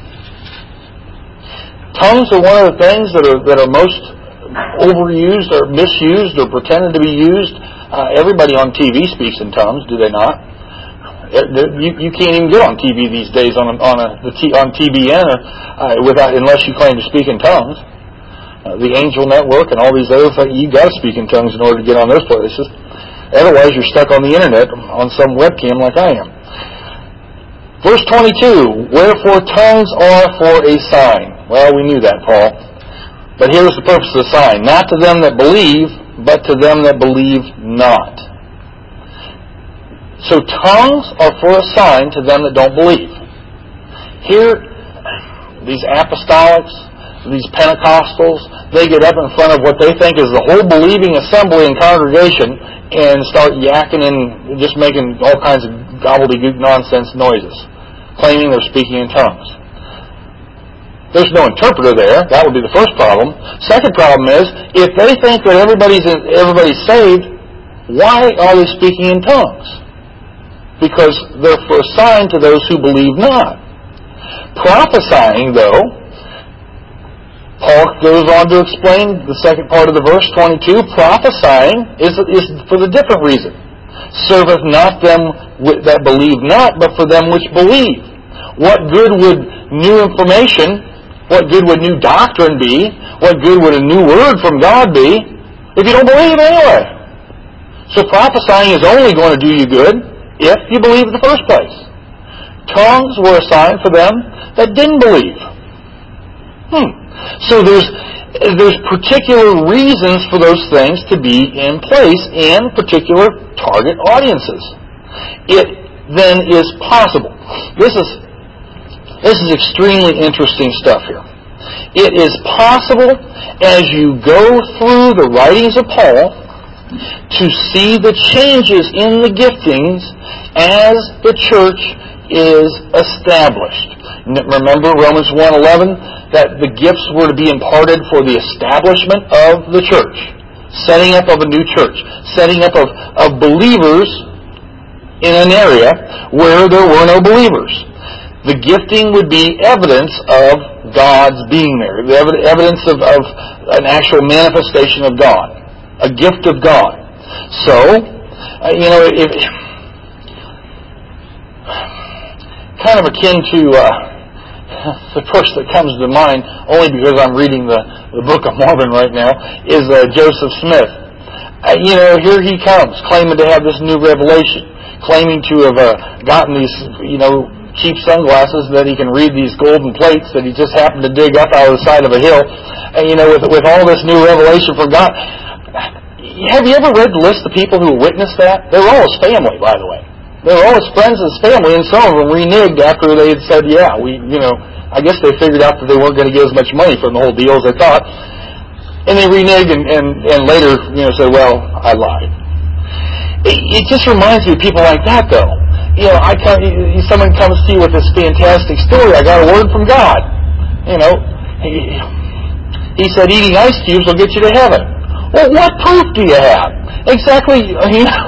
Tongues are one of the things that are that are most overused or misused or pretended to be used. Uh, everybody on T V speaks in tongues, do they not? You, you can't even get on T V these days on a, on a the T, on T B N uh, without unless you claim to speak in tongues. Uh, the Angel Network and all these other things, you got to speak in tongues in order to get on those places. Otherwise, you're stuck on the internet on some webcam like I am. Verse twenty-two, wherefore tongues are for a sign. Well, we knew that, Paul. But here's the purpose of the sign. Not to them that believe, but to them that believe not. So tongues are for a sign to them that don't believe. Here, these apostolics, these Pentecostals, they get up in front of what they think is the whole believing assembly and congregation and start yakking and just making all kinds of gobbledygook nonsense noises, claiming they're speaking in tongues. There's no interpreter there. That would be the first problem. Second problem is, if they think that everybody's everybody's saved, why are they speaking in tongues? Because they're for a sign to those who believe not. Prophesying, though, Paul goes on to explain the second part of the verse, twenty-two, prophesying is, is for the different reason. Serveth not them that believe not, but for them which believe. What good would new information, what good would new doctrine be, what good would a new word from God be, if you don't believe anyway? So prophesying is only going to do you good if you believe in the first place. Tongues were a sign for them that didn't believe. Hmm. So there's there's particular reasons for those things to be in place in particular target audiences. It then is possible. This is this is extremely interesting stuff here. It is possible as you go through the writings of Paul to see the changes in the giftings as the church is established. Remember Romans one eleven, that the gifts were to be imparted for the establishment of the church, setting up of a new church, setting up of, of believers in an area where there were no believers. The gifting would be evidence of God's being there, the evidence of, of an actual manifestation of God, a gift of God. So, uh, you know, if, kind of akin to uh, the first that comes to mind, only because I'm reading the, the Book of Mormon right now, is uh, Joseph Smith. Uh, you know, here he comes, claiming to have this new revelation, claiming to have uh, gotten these, you know, cheap sunglasses that he can read these golden plates that he just happened to dig up out of the side of a hill, and you know, with with all this new revelation from God. Have you ever read the list of people who witnessed that? They were all his family, by the way. They were all his friends and his family, and some of them reneged after they had said, yeah, we, you know, I guess they figured out that they weren't going to get as much money from the whole deal as they thought. And they reneged and, and, and later, you know, said, well, I lied. It, it just reminds me of people like that, though. You know, I come, someone comes to you with this fantastic story. I got a word from God. You know, he, he said eating ice cubes will get you to heaven. Well, what proof do you have? Exactly, you know.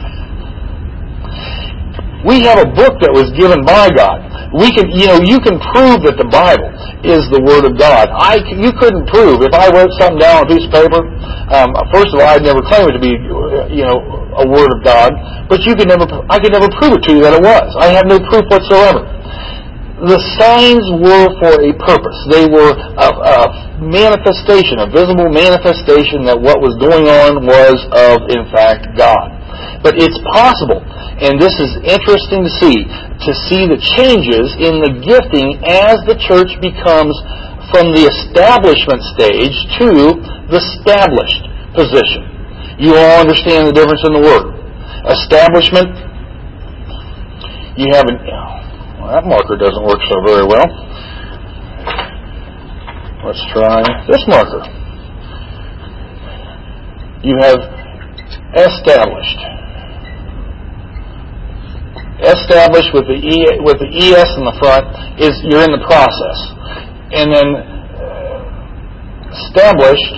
We have a book that was given by God. We can, you know, you can prove that the Bible is the Word of God. I, you couldn't prove, if I wrote something down on a piece of paper, um, first of all, I'd never claim it to be, you know, a Word of God, but you could never, I could never prove it to you that it was. I have no proof whatsoever. The signs were for a purpose. They were a, a manifestation, a visible manifestation that what was going on was of, in fact, God. But it's possible, and this is interesting to see, to see the changes in the gifting as the church becomes from the establishment stage to the established position. You all understand the difference in the word. Establishment, you have an... Well, that marker doesn't work so very well. Let's try this marker. You have established. Established with the E with the E S in the front is you're in the process, and then established,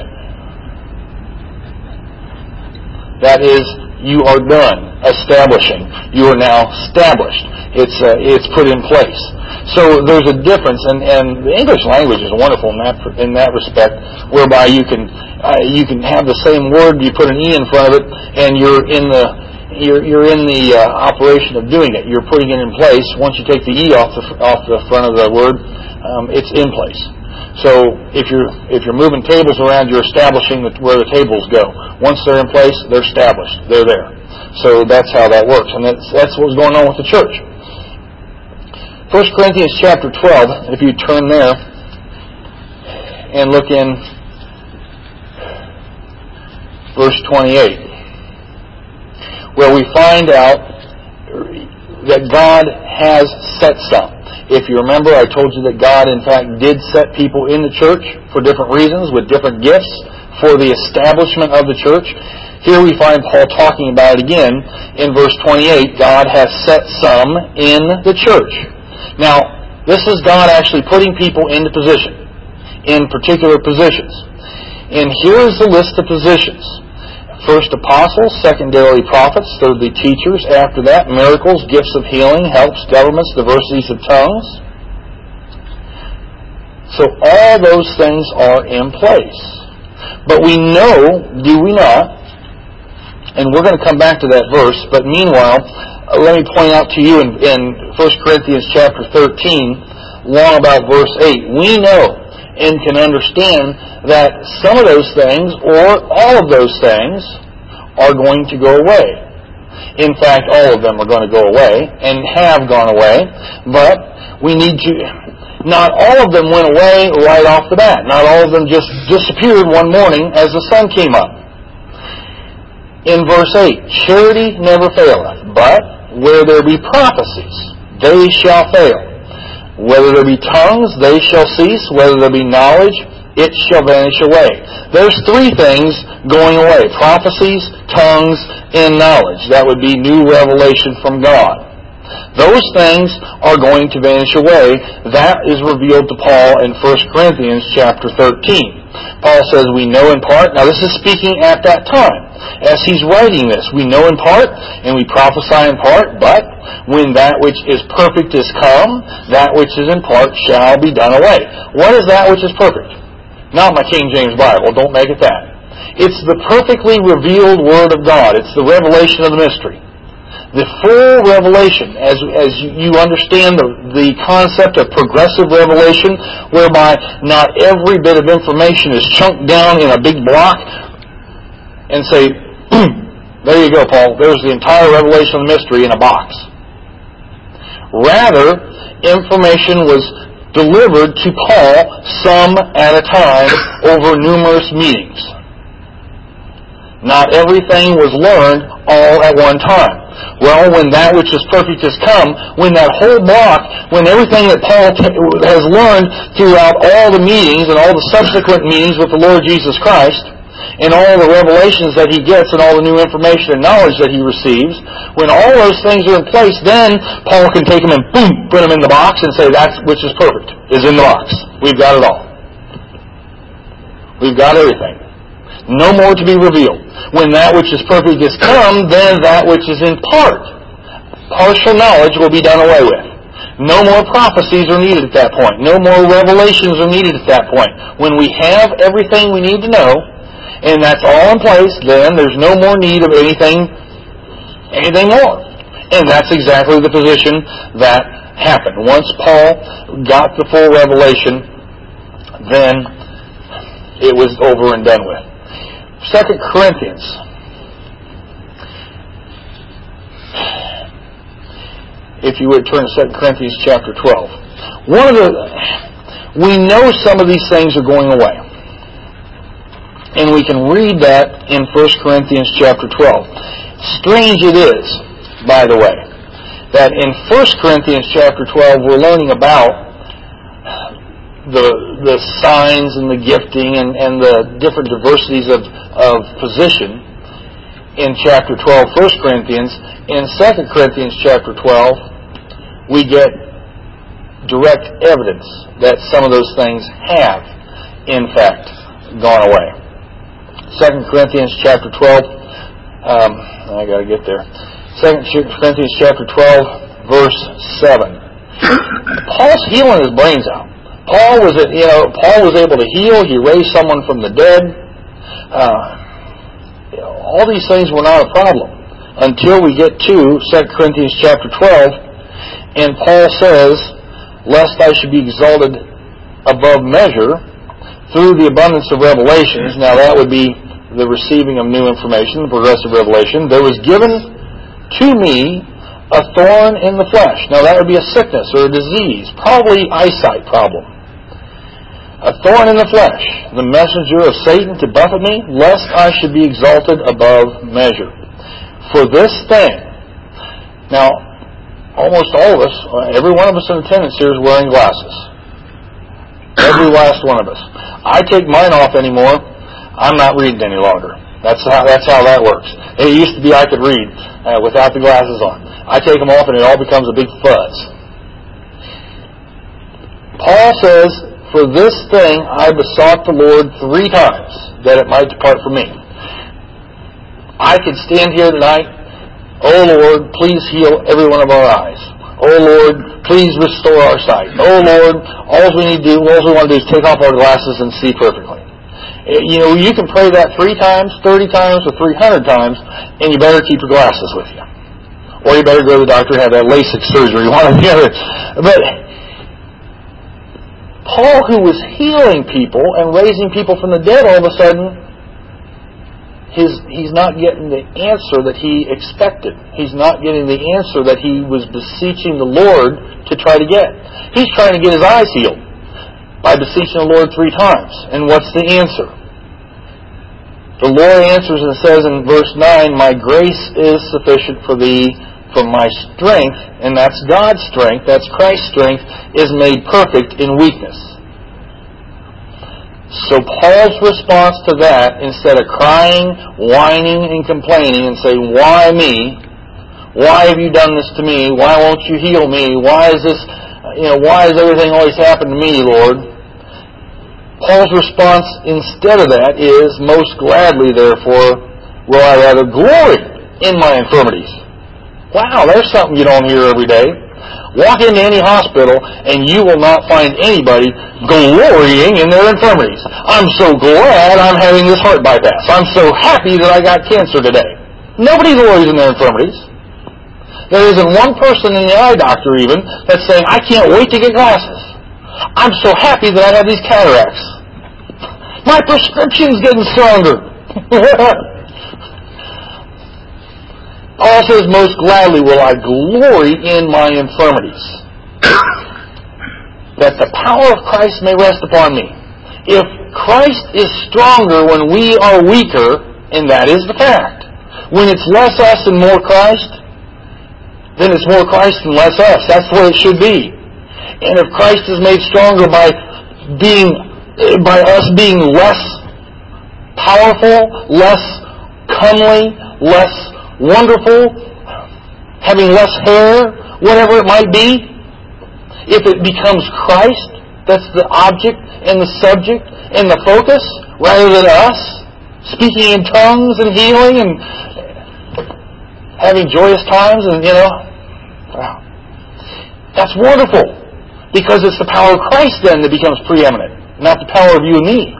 that is you are done establishing. You are now established. It's uh, it's put in place. So there's a difference, and, and the English language is wonderful in that in that respect, whereby you can uh, you can have the same word, you put an E in front of it, and you're in the you're, you're in the uh, operation of doing it. You're putting it in place. Once you take the E off the, off the front of the word, um, it's in place. So if you're if you're moving tables around, you're establishing the, where the tables go. Once they're in place, they're established. They're there. So that's how that works, and that's that's what's going on with the church. First Corinthians chapter twelve, if you turn there and look in verse twenty-eight, where we find out that God has set some. If you remember, I told you that God, in fact, did set people in the church for different reasons, with different gifts for the establishment of the church. Here we find Paul talking about it again in verse twenty-eight. God has set some in the church. Now, this is God actually putting people into position, in particular positions. And here's the list of positions. First, apostles. Secondarily, prophets. Thirdly, teachers. After that, miracles, gifts of healing, helps, governments, diversities of tongues. So all those things are in place. But we know, do we not, and we're going to come back to that verse, but meanwhile, uh, let me point out to you in, in First Corinthians chapter thirteen, long about verse eight, we know and can understand that some of those things, or all of those things, are going to go away. In fact, all of them are going to go away, and have gone away, but we need to... Not all of them went away right off the bat. Not all of them just disappeared one morning as the sun came up. In verse eight, charity never faileth, but where there be prophecies, they shall fail. Whether there be tongues, they shall cease. Whether there be knowledge, it shall vanish away. There's three things going away. Prophecies, tongues, and knowledge. That would be new revelation from God. Those things are going to vanish away. That is revealed to Paul in First Corinthians chapter thirteen. Paul says we know in part. Now this is speaking at that time. As he's writing this, we know in part and we prophesy in part, but when that which is perfect is come, that which is in part shall be done away. What is that which is perfect? Not my King James Bible. Don't make it that. It's the perfectly revealed Word of God. It's the revelation of the mystery. The full revelation, as as you understand the, the concept of progressive revelation, whereby not every bit of information is chunked down in a big block and say, there you go, Paul, there's the entire revelation of the mystery in a box. Rather, information was delivered to Paul, some at a time, over numerous meetings. Not everything was learned all at one time. Well, when that which is perfect has come, when that whole block, when everything that Paul t- has learned throughout all the meetings and all the subsequent meetings with the Lord Jesus Christ, and all the revelations that he gets and all the new information and knowledge that he receives, when all those things are in place, then Paul can take them and boom, put them in the box and say that which is perfect is in the box. We've got it all. We've got everything. No more to be revealed. When that which is perfect is come, then that which is in part, partial knowledge, will be done away with. No more prophecies are needed at that point. No more revelations are needed at that point. When we have everything we need to know, and that's all in place, then there's no more need of anything, anything more. And that's exactly the position that happened. Once Paul got the full revelation, then it was over and done with. Second Corinthians. If you would turn to Second Corinthians chapter twelve. One of the, we know some of these things are going away. And we can read that in First Corinthians chapter twelve. Strange it is, by the way, that in First Corinthians chapter twelve we're learning about the the signs and the gifting and, and the different diversities of, of position in chapter twelve, First Corinthians. In Second Corinthians chapter twelve, we get direct evidence that some of those things have, in fact, gone away. Second Corinthians chapter twelve, um, I got to get there. Second Corinthians chapter twelve, verse seven. Paul's healing his brains out. Paul was, you know, Paul was able to heal. He raised someone from the dead. Uh, you know, all these things were not a problem. until we get to Second Corinthians chapter twelve, and Paul says, lest I should be exalted above measure through the abundance of revelations. Now that would be the receiving of new information, the progressive revelation. There was given to me a thorn in the flesh. Now that would be a sickness or a disease, probably eyesight problem. A thorn in the flesh, the messenger of Satan to buffet me, lest I should be exalted above measure. For this thing, now almost all of us, every one of us in attendance here is wearing glasses. Every last one of us. I take mine off anymore. I'm not reading any longer. That's how that's how that works. It used to be I could read uh, without the glasses on. I take them off and it all becomes a big fuzz. Paul says, for this thing I besought the Lord three times that it might depart from me. I could stand here tonight, oh Lord, please heal every one of our eyes. Oh Lord, please restore our sight. Oh Lord, all we need to do, all we want to do is take off our glasses and see perfectly. You know, you can pray that three times, thirty times, or three hundred times, and you better keep your glasses with you. Or you better go to the doctor and have that LASIK surgery, one or the other. But Paul, who was healing people and raising people from the dead, all of a sudden, his, he's not getting the answer that he expected. He's not getting the answer that he was beseeching the Lord to try to get. He's trying to get his eyes healed by beseeching the Lord three times. And what's the answer? The Lord answers and says in verse nine, my grace is sufficient for thee, for my strength, and that's God's strength, that's Christ's strength, is made perfect in weakness. So Paul's response to that, instead of crying, whining, and complaining and saying, why me? Why have you done this to me? Why won't you heal me? Why is this, you know, why has everything always happened to me, Lord? Paul's response instead of that is, most gladly, therefore, will I rather glory in my infirmities. Wow, there's something you don't hear every day. Walk into any hospital and you will not find anybody glorying in their infirmities. I'm so glad I'm having this heart bypass. I'm so happy that I got cancer today. Nobody glories in their infirmities. There isn't one person in the eye doctor even that's saying, I can't wait to get glasses. I'm so happy that I have these cataracts. My prescription's getting stronger. Paul says, most gladly will I glory in my infirmities, that the power of Christ may rest upon me. If Christ is stronger when we are weaker, and that is the fact, when it's less us and more Christ, then it's more Christ and less us. That's the way it should be. And if Christ is made stronger by being, by us being less powerful, less comely, less wonderful, having less hair, whatever it might be, if it becomes Christ, that's the object and the subject and the focus, rather than us speaking in tongues and healing and having joyous times and, you know, wow. That's wonderful. Because it's the power of Christ then that becomes preeminent, not the power of you and me.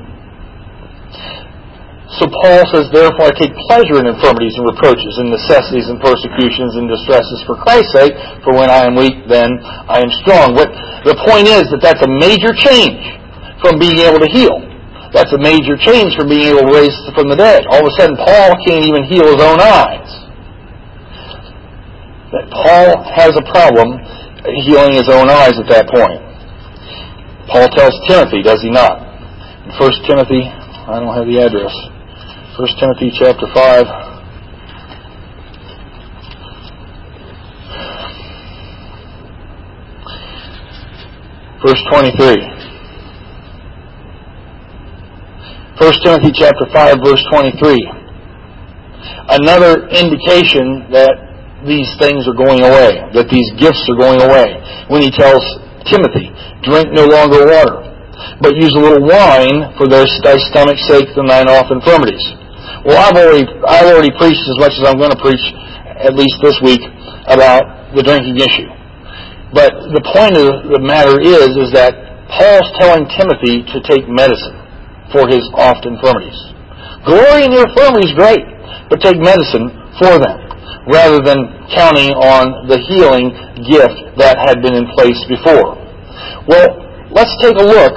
So Paul says, therefore I take pleasure in infirmities and reproaches and necessities and persecutions and distresses for Christ's sake, for when I am weak, then I am strong. But the point is that that's a major change from being able to heal. That's a major change from being able to raise from the dead. All of a sudden Paul can't even heal his own eyes. That Paul has a problem healing his own eyes at that point. Paul tells Timothy, does he not? In First Timothy, I don't have the address. First Timothy chapter five. Verse twenty-three. First Timothy chapter five, verse twenty-three. Another indication that these things are going away, that these gifts are going away. When he tells Timothy, drink no longer water, but use a little wine for thy stomach's sake and thine off infirmities. Well, I've already I've already preached as much as I'm going to preach, at least this week, about the drinking issue. But the point of the matter is, is that Paul's telling Timothy to take medicine for his oft infirmities. Glory in your infirmities, great, but take medicine for them. rather than counting on the healing gift that had been in place before. Well, let's take a look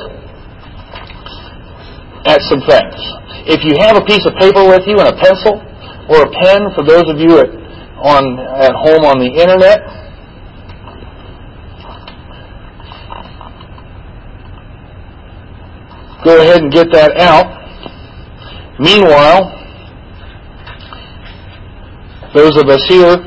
at some things. If you have a piece of paper with you and a pencil or a pen, for those of you at, on, at home on the internet, go ahead and get that out. Meanwhile, those of us here,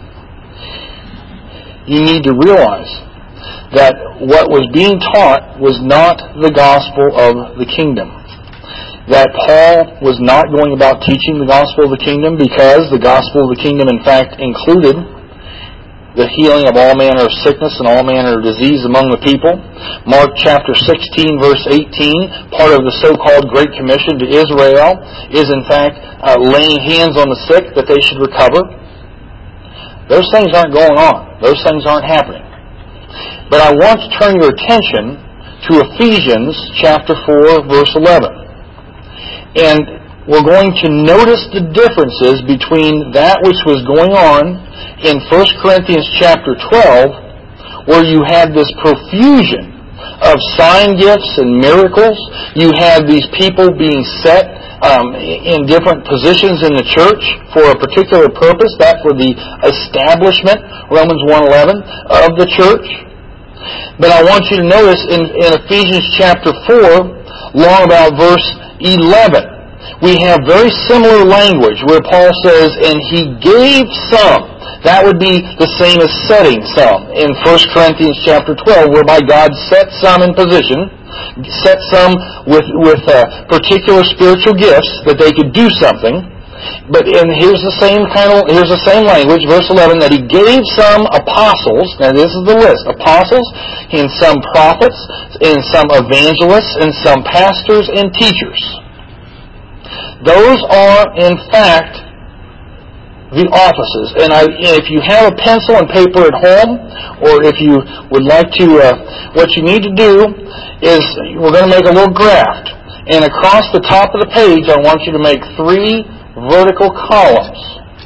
you need to realize that what was being taught was not the gospel of the kingdom. That Paul was not going about teaching the gospel of the kingdom, because the gospel of the kingdom, in fact, included the healing of all manner of sickness and all manner of disease among the people. Mark chapter sixteen, verse eighteen, part of the so-called Great Commission to Israel is, in fact, uh, laying hands on the sick that they should recover. Those things aren't going on. Those things aren't happening. But I want to turn your attention to Ephesians chapter four, verse eleven. And we're going to notice the differences between that which was going on in First Corinthians chapter twelve, where you had this profusion of sign gifts and miracles. You had these people being set um, in different positions in the church for a particular purpose, that for the establishment, Romans one eleven, of the church. But I want you to notice in, in Ephesians chapter four, long about verse eleven, we have very similar language where Paul says, and he gave some. That would be the same as setting some in First Corinthians chapter twelve, whereby God set some in position, set some with, with uh, particular spiritual gifts that they could do something. But in, here's the same kind of, here's the same language, verse eleven, that he gave some apostles. Now this is the list: apostles, and some prophets, and some evangelists, and some pastors and teachers. Those are, in fact, the offices. And I, if you have a pencil and paper at home, or if you would like to, uh, what you need to do is, we're going to make a little graft. And across the top of the page, I want you to make three vertical columns.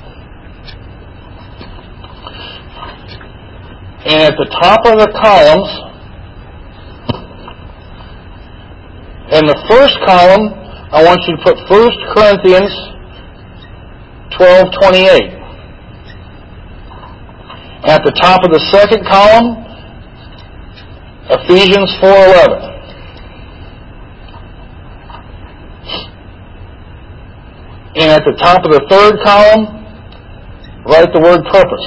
And at the top of the columns, in the first column, I want you to put First Corinthians twelve twenty-eight. At the top of the second column, Ephesians four eleven. And at the top of the third column, write the word purpose.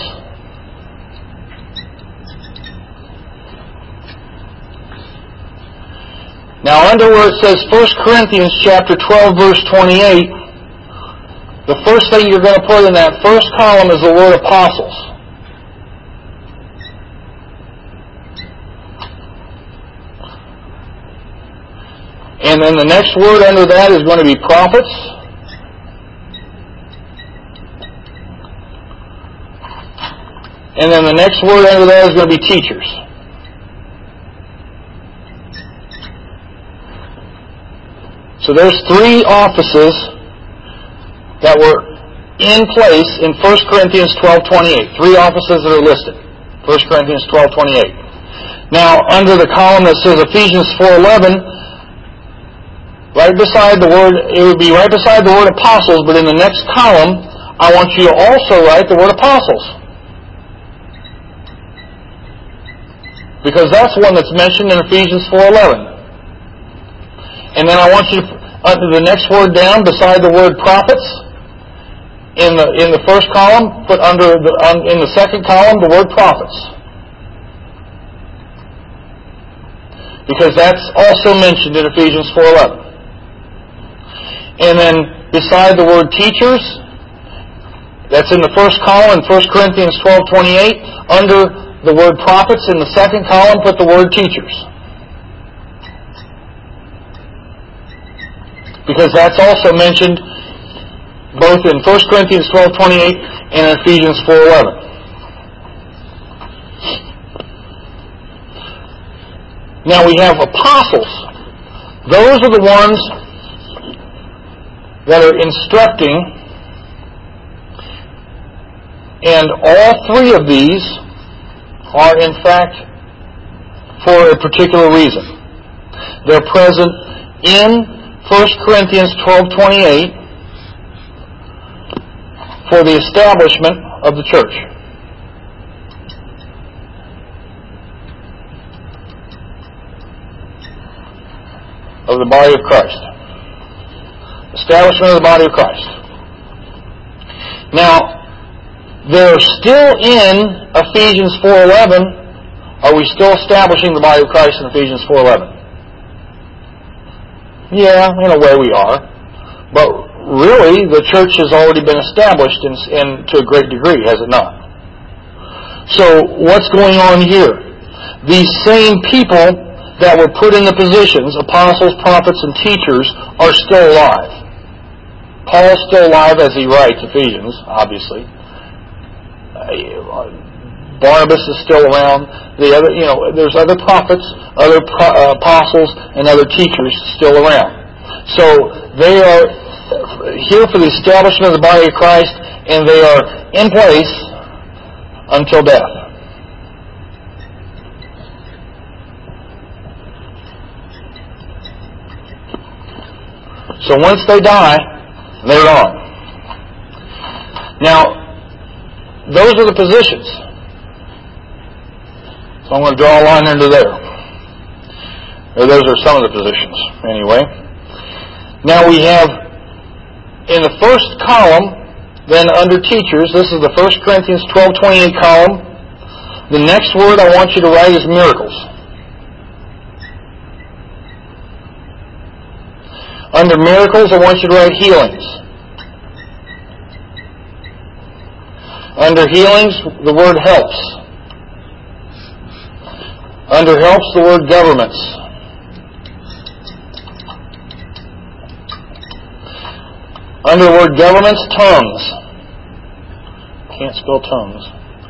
Now, under where it says First Corinthians chapter twelve, verse twenty-eight, the first thing you're going to put in that first column is the word apostles. And then the next word under that is going to be prophets. And then the next word under that is going to be teachers. So there's three offices that were in place in First Corinthians twelve twenty-eight. Three offices that are listed. First Corinthians twelve twenty-eight. Now, under the column that says Ephesians four eleven, right beside the word, it would be right beside the word apostles, but in the next column, I want you to also write the word apostles. Because that's one that's mentioned in Ephesians four eleven. And then I want you to, under the next word down, beside the word prophets, in the in the first column, put under the um, in the second column the word prophets, because that's also mentioned in Ephesians four eleven. And then beside the word teachers, that's in the first column in First Corinthians twelve twenty-eight. Under the word prophets, in the second column, put the word teachers, because that's also mentioned both in First Corinthians twelve twenty-eight and Ephesians four eleven. Now we have apostles. Those are the ones that are instructing And all three of these are, in fact, for a particular reason. They're present in First Corinthians twelve twenty-eight for the establishment of the church. Of the body of Christ. Establishment of the body of Christ. Now, they're still in Ephesians four eleven. Are we still establishing the body of Christ in Ephesians four eleven? Yeah, in a way we are. But really, the church has already been established in, in, to a great degree, has it not? So, what's going on here? These same people that were put in the positions, apostles, prophets, and teachers, are still alive. Paul's still alive as he writes Ephesians, obviously. Barnabas is still around. The other, you know, there's other prophets, other pro- uh, apostles, and other teachers still around. So they are here for the establishment of the body of Christ, and they are in place until death. So once they die, they're gone. Now, those are the positions. So I'm going to draw a line into there. Or those are some of the positions, anyway. Now we have, in the first column, then under teachers, this is the First Corinthians twelve twenty-eight column. The next word I want you to write is miracles. Under miracles, I want you to write healings. Under healings, the word helps. Under helps, the word governments. Under the word governments, tongues. Can't spell tongues.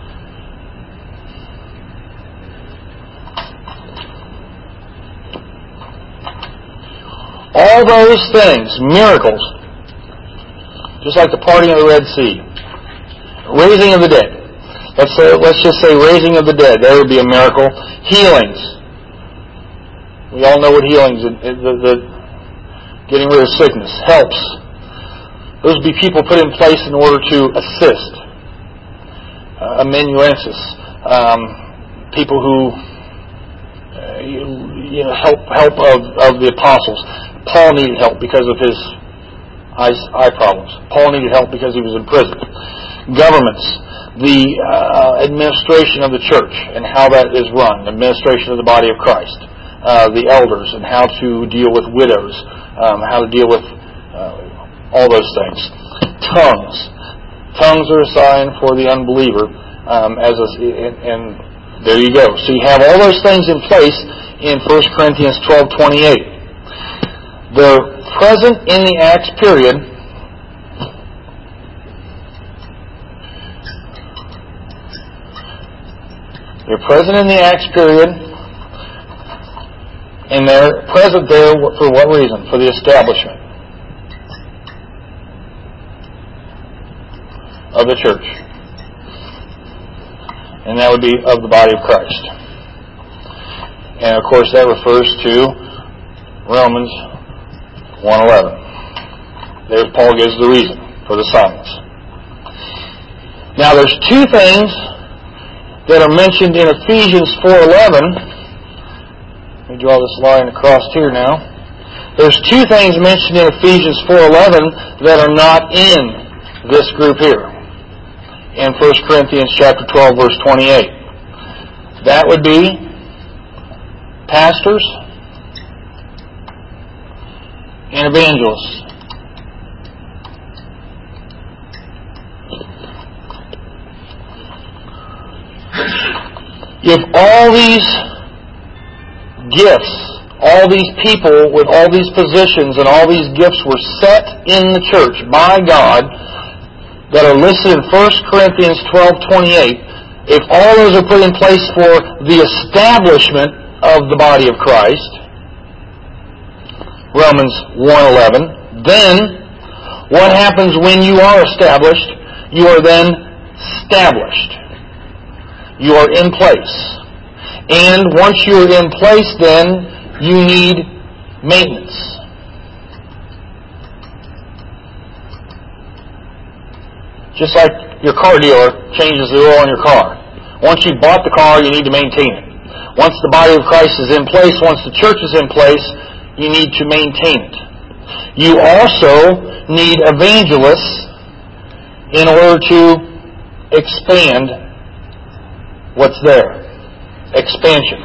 All those things, miracles, just like the parting of the Red Sea, raising of the dead. Let's say, let's just say raising of the dead. That would be a miracle. Healings. We all know what healings, the, the, the getting rid of sickness, helps. Those would be people put in place in order to assist. Uh, amanuensis, um, people who uh, you, you know help help of, of the apostles. Paul needed help because of his eye, eye problems. Paul needed help because he was in prison. Governments, the uh, administration of the church and how that is run, administration of the body of Christ, uh, the elders and how to deal with widows, um, how to deal with uh, all those things. Tongues. Tongues are a sign for the unbeliever, um, as a, and, and there you go. So you have all those things in place in First Corinthians twelve twenty-eight. They're present in the Acts period. They're present in the Acts period, and they're present there for what reason? For the establishment of the church. And that would be of the body of Christ. And of course that refers to Romans one eleven. There Paul gives the reason for the signs. Now there's two things that are mentioned in Ephesians four eleven. Let me draw this line across here now. There's two things mentioned in Ephesians four eleven that are not in this group here. In First Corinthians chapter twelve, verse twenty-eight. That would be pastors and evangelists. If all these gifts, all these people with all these positions and all these gifts were set in the church by God that are listed in First Corinthians twelve twenty-eight, if all those are put in place for the establishment of the body of Christ, Romans one eleven, then what happens when you are established? You are then established. You are in place. And once you're in place, then you need maintenance. Just like your car dealer changes the oil in your car. Once you've bought the car, you need to maintain it. Once the body of Christ is in place, once the church is in place, you need to maintain it. You also need evangelists in order to expand what's there. Expansion.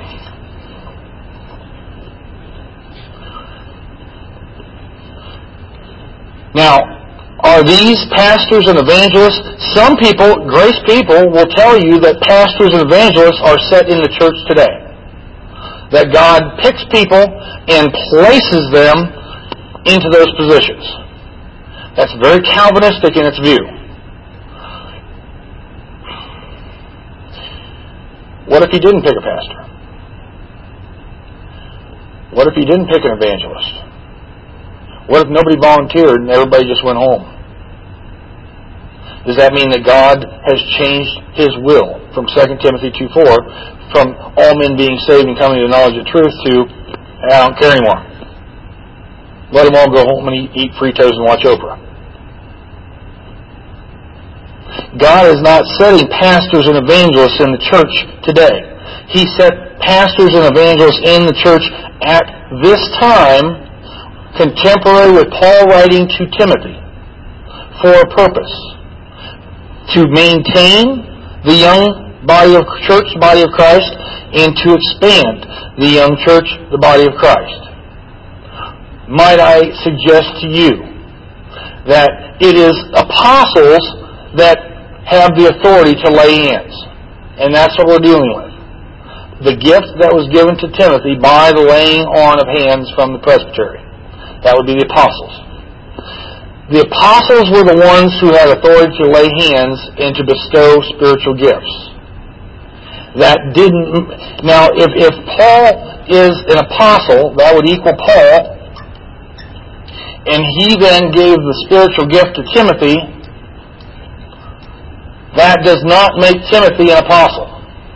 Now, are these pastors and evangelists? Some people, grace people, will tell you that pastors and evangelists are set in the church today. That God picks people and places them into those positions. That's very Calvinistic in its view. What if he didn't pick a pastor? What if he didn't pick an evangelist? What if nobody volunteered and everybody just went home? Does that mean that God has changed His will from Second Timothy two four, from all men being saved and coming to the knowledge of truth, to, I don't care anymore. Let them all go home and eat, eat Fritos and watch Oprah. God is not setting pastors and evangelists in the church today. He set pastors and evangelists in the church at this time, contemporary with Paul writing to Timothy, for a purpose. To maintain the young body of church, the body of Christ, and to expand the young church, the body of Christ. Might I suggest to you that it is apostles that have the authority to lay hands. And that's what we're dealing with. The gift that was given to Timothy by the laying on of hands from the presbytery. That would be the apostles. The apostles were the ones who had authority to lay hands and to bestow spiritual gifts. That didn't... Now, if, if Paul is an apostle, that would equal Paul, and he then gave the spiritual gift to Timothy, that does not make Timothy an apostle.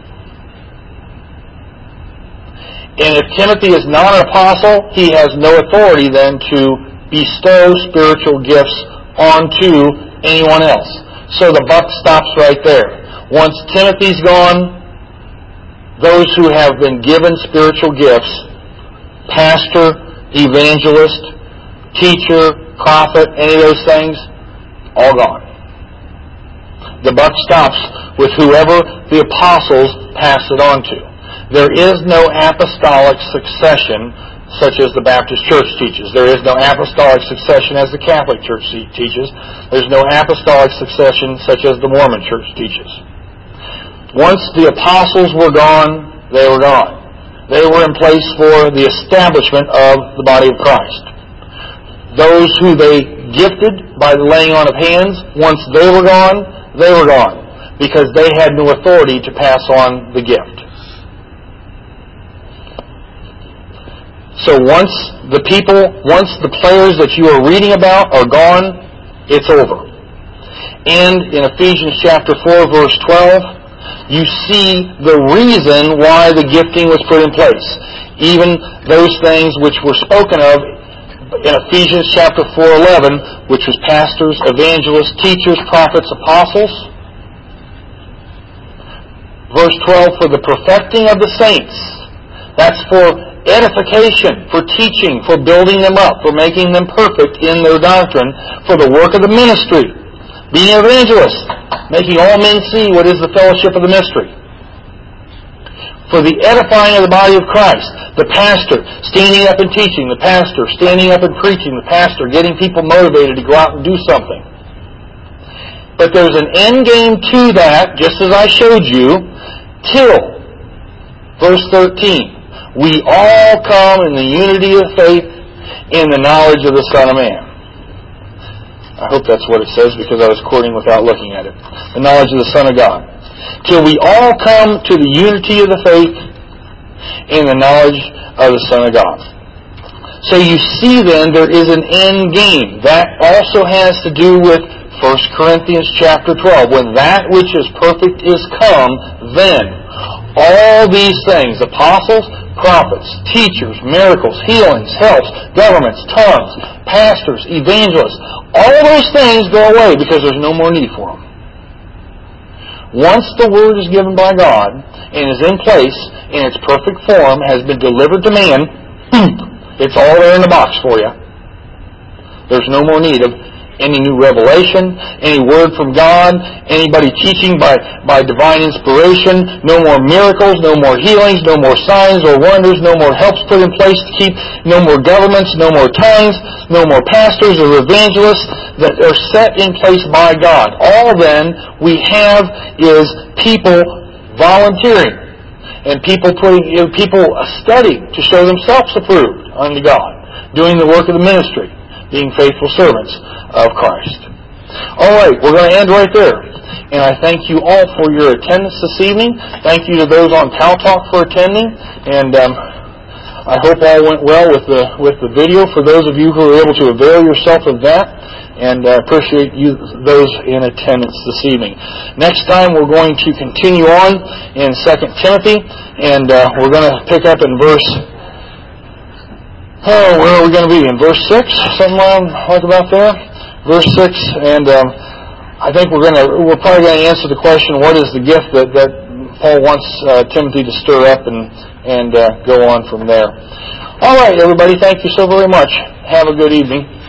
And if Timothy is not an apostle, he has no authority then to bestow spiritual gifts onto anyone else. So the buck stops right there. Once Timothy's gone, those who have been given spiritual gifts, pastor, evangelist, teacher, prophet, any of those things, all gone. The buck stops with whoever the apostles pass it on to. There is no apostolic succession such as the Baptist Church teaches. There is no apostolic succession as the Catholic Church teaches. There's no apostolic succession such as the Mormon Church teaches. Once the apostles were gone, they were gone. They were in place for the establishment of the body of Christ. Those who they gifted by the laying on of hands, once they were gone, they were gone, because they had no authority to pass on the gift. So once the people, once the players that you are reading about are gone, it's over. And in Ephesians chapter four, verse twelve, you see the reason why the gifting was put in place. Even those things which were spoken of in Ephesians chapter four, eleven, which was pastors, evangelists, teachers, prophets, apostles. Verse twelve, for the perfecting of the saints. That's for edification, for teaching, for building them up, for making them perfect in their doctrine, for the work of the ministry, being an evangelist, making all men see what is the fellowship of the mystery, for the edifying of the body of Christ, the pastor standing up and teaching, the pastor standing up and preaching, the pastor getting people motivated to go out and do something. But there's an end game to that, just as I showed you, till verse thirteen. We all come in the unity of faith in the knowledge of the Son of Man. I hope that's what it says, because I was quoting without looking at it. The knowledge of the Son of God. Till we all come to the unity of the faith in the knowledge of the Son of God. So you see then, there is an end game. That also has to do with First Corinthians chapter twelve. When that which is perfect is come, then all these things, apostles, prophets, teachers, miracles, healings, helps, governments, tongues, pastors, evangelists, all those things go away because there's no more need for them. Once the Word is given by God and is in place in its perfect form, has been delivered to man, it's all there in the box for you. There's no more need of any new revelation, any word from God, anybody teaching by, by divine inspiration, no more miracles, no more healings, no more signs or wonders, no more helps put in place to keep, no more governments, no more tongues, no more pastors or evangelists that are set in place by God. All then we have is people volunteering and people putting, people studying to show themselves approved unto God, doing the work of the ministry, being faithful servants of Christ. All right, we're going to end right there. And I thank you all for your attendance this evening. Thank you to those on Cal Talk for attending. And um, I hope all went well with the with the video for those of you who were able to avail yourself of that. And I uh, appreciate you, those in attendance this evening. Next time we're going to continue on in Second Timothy. And uh, we're going to pick up in verse... Oh, where are we going to be? In verse six? Something like about there? Verse six, and um, I think we're going to, we're probably going to answer the question, what is the gift that, that Paul wants uh, Timothy to stir up, and, and uh, go on from there. All right, everybody, thank you so very much. Have a good evening.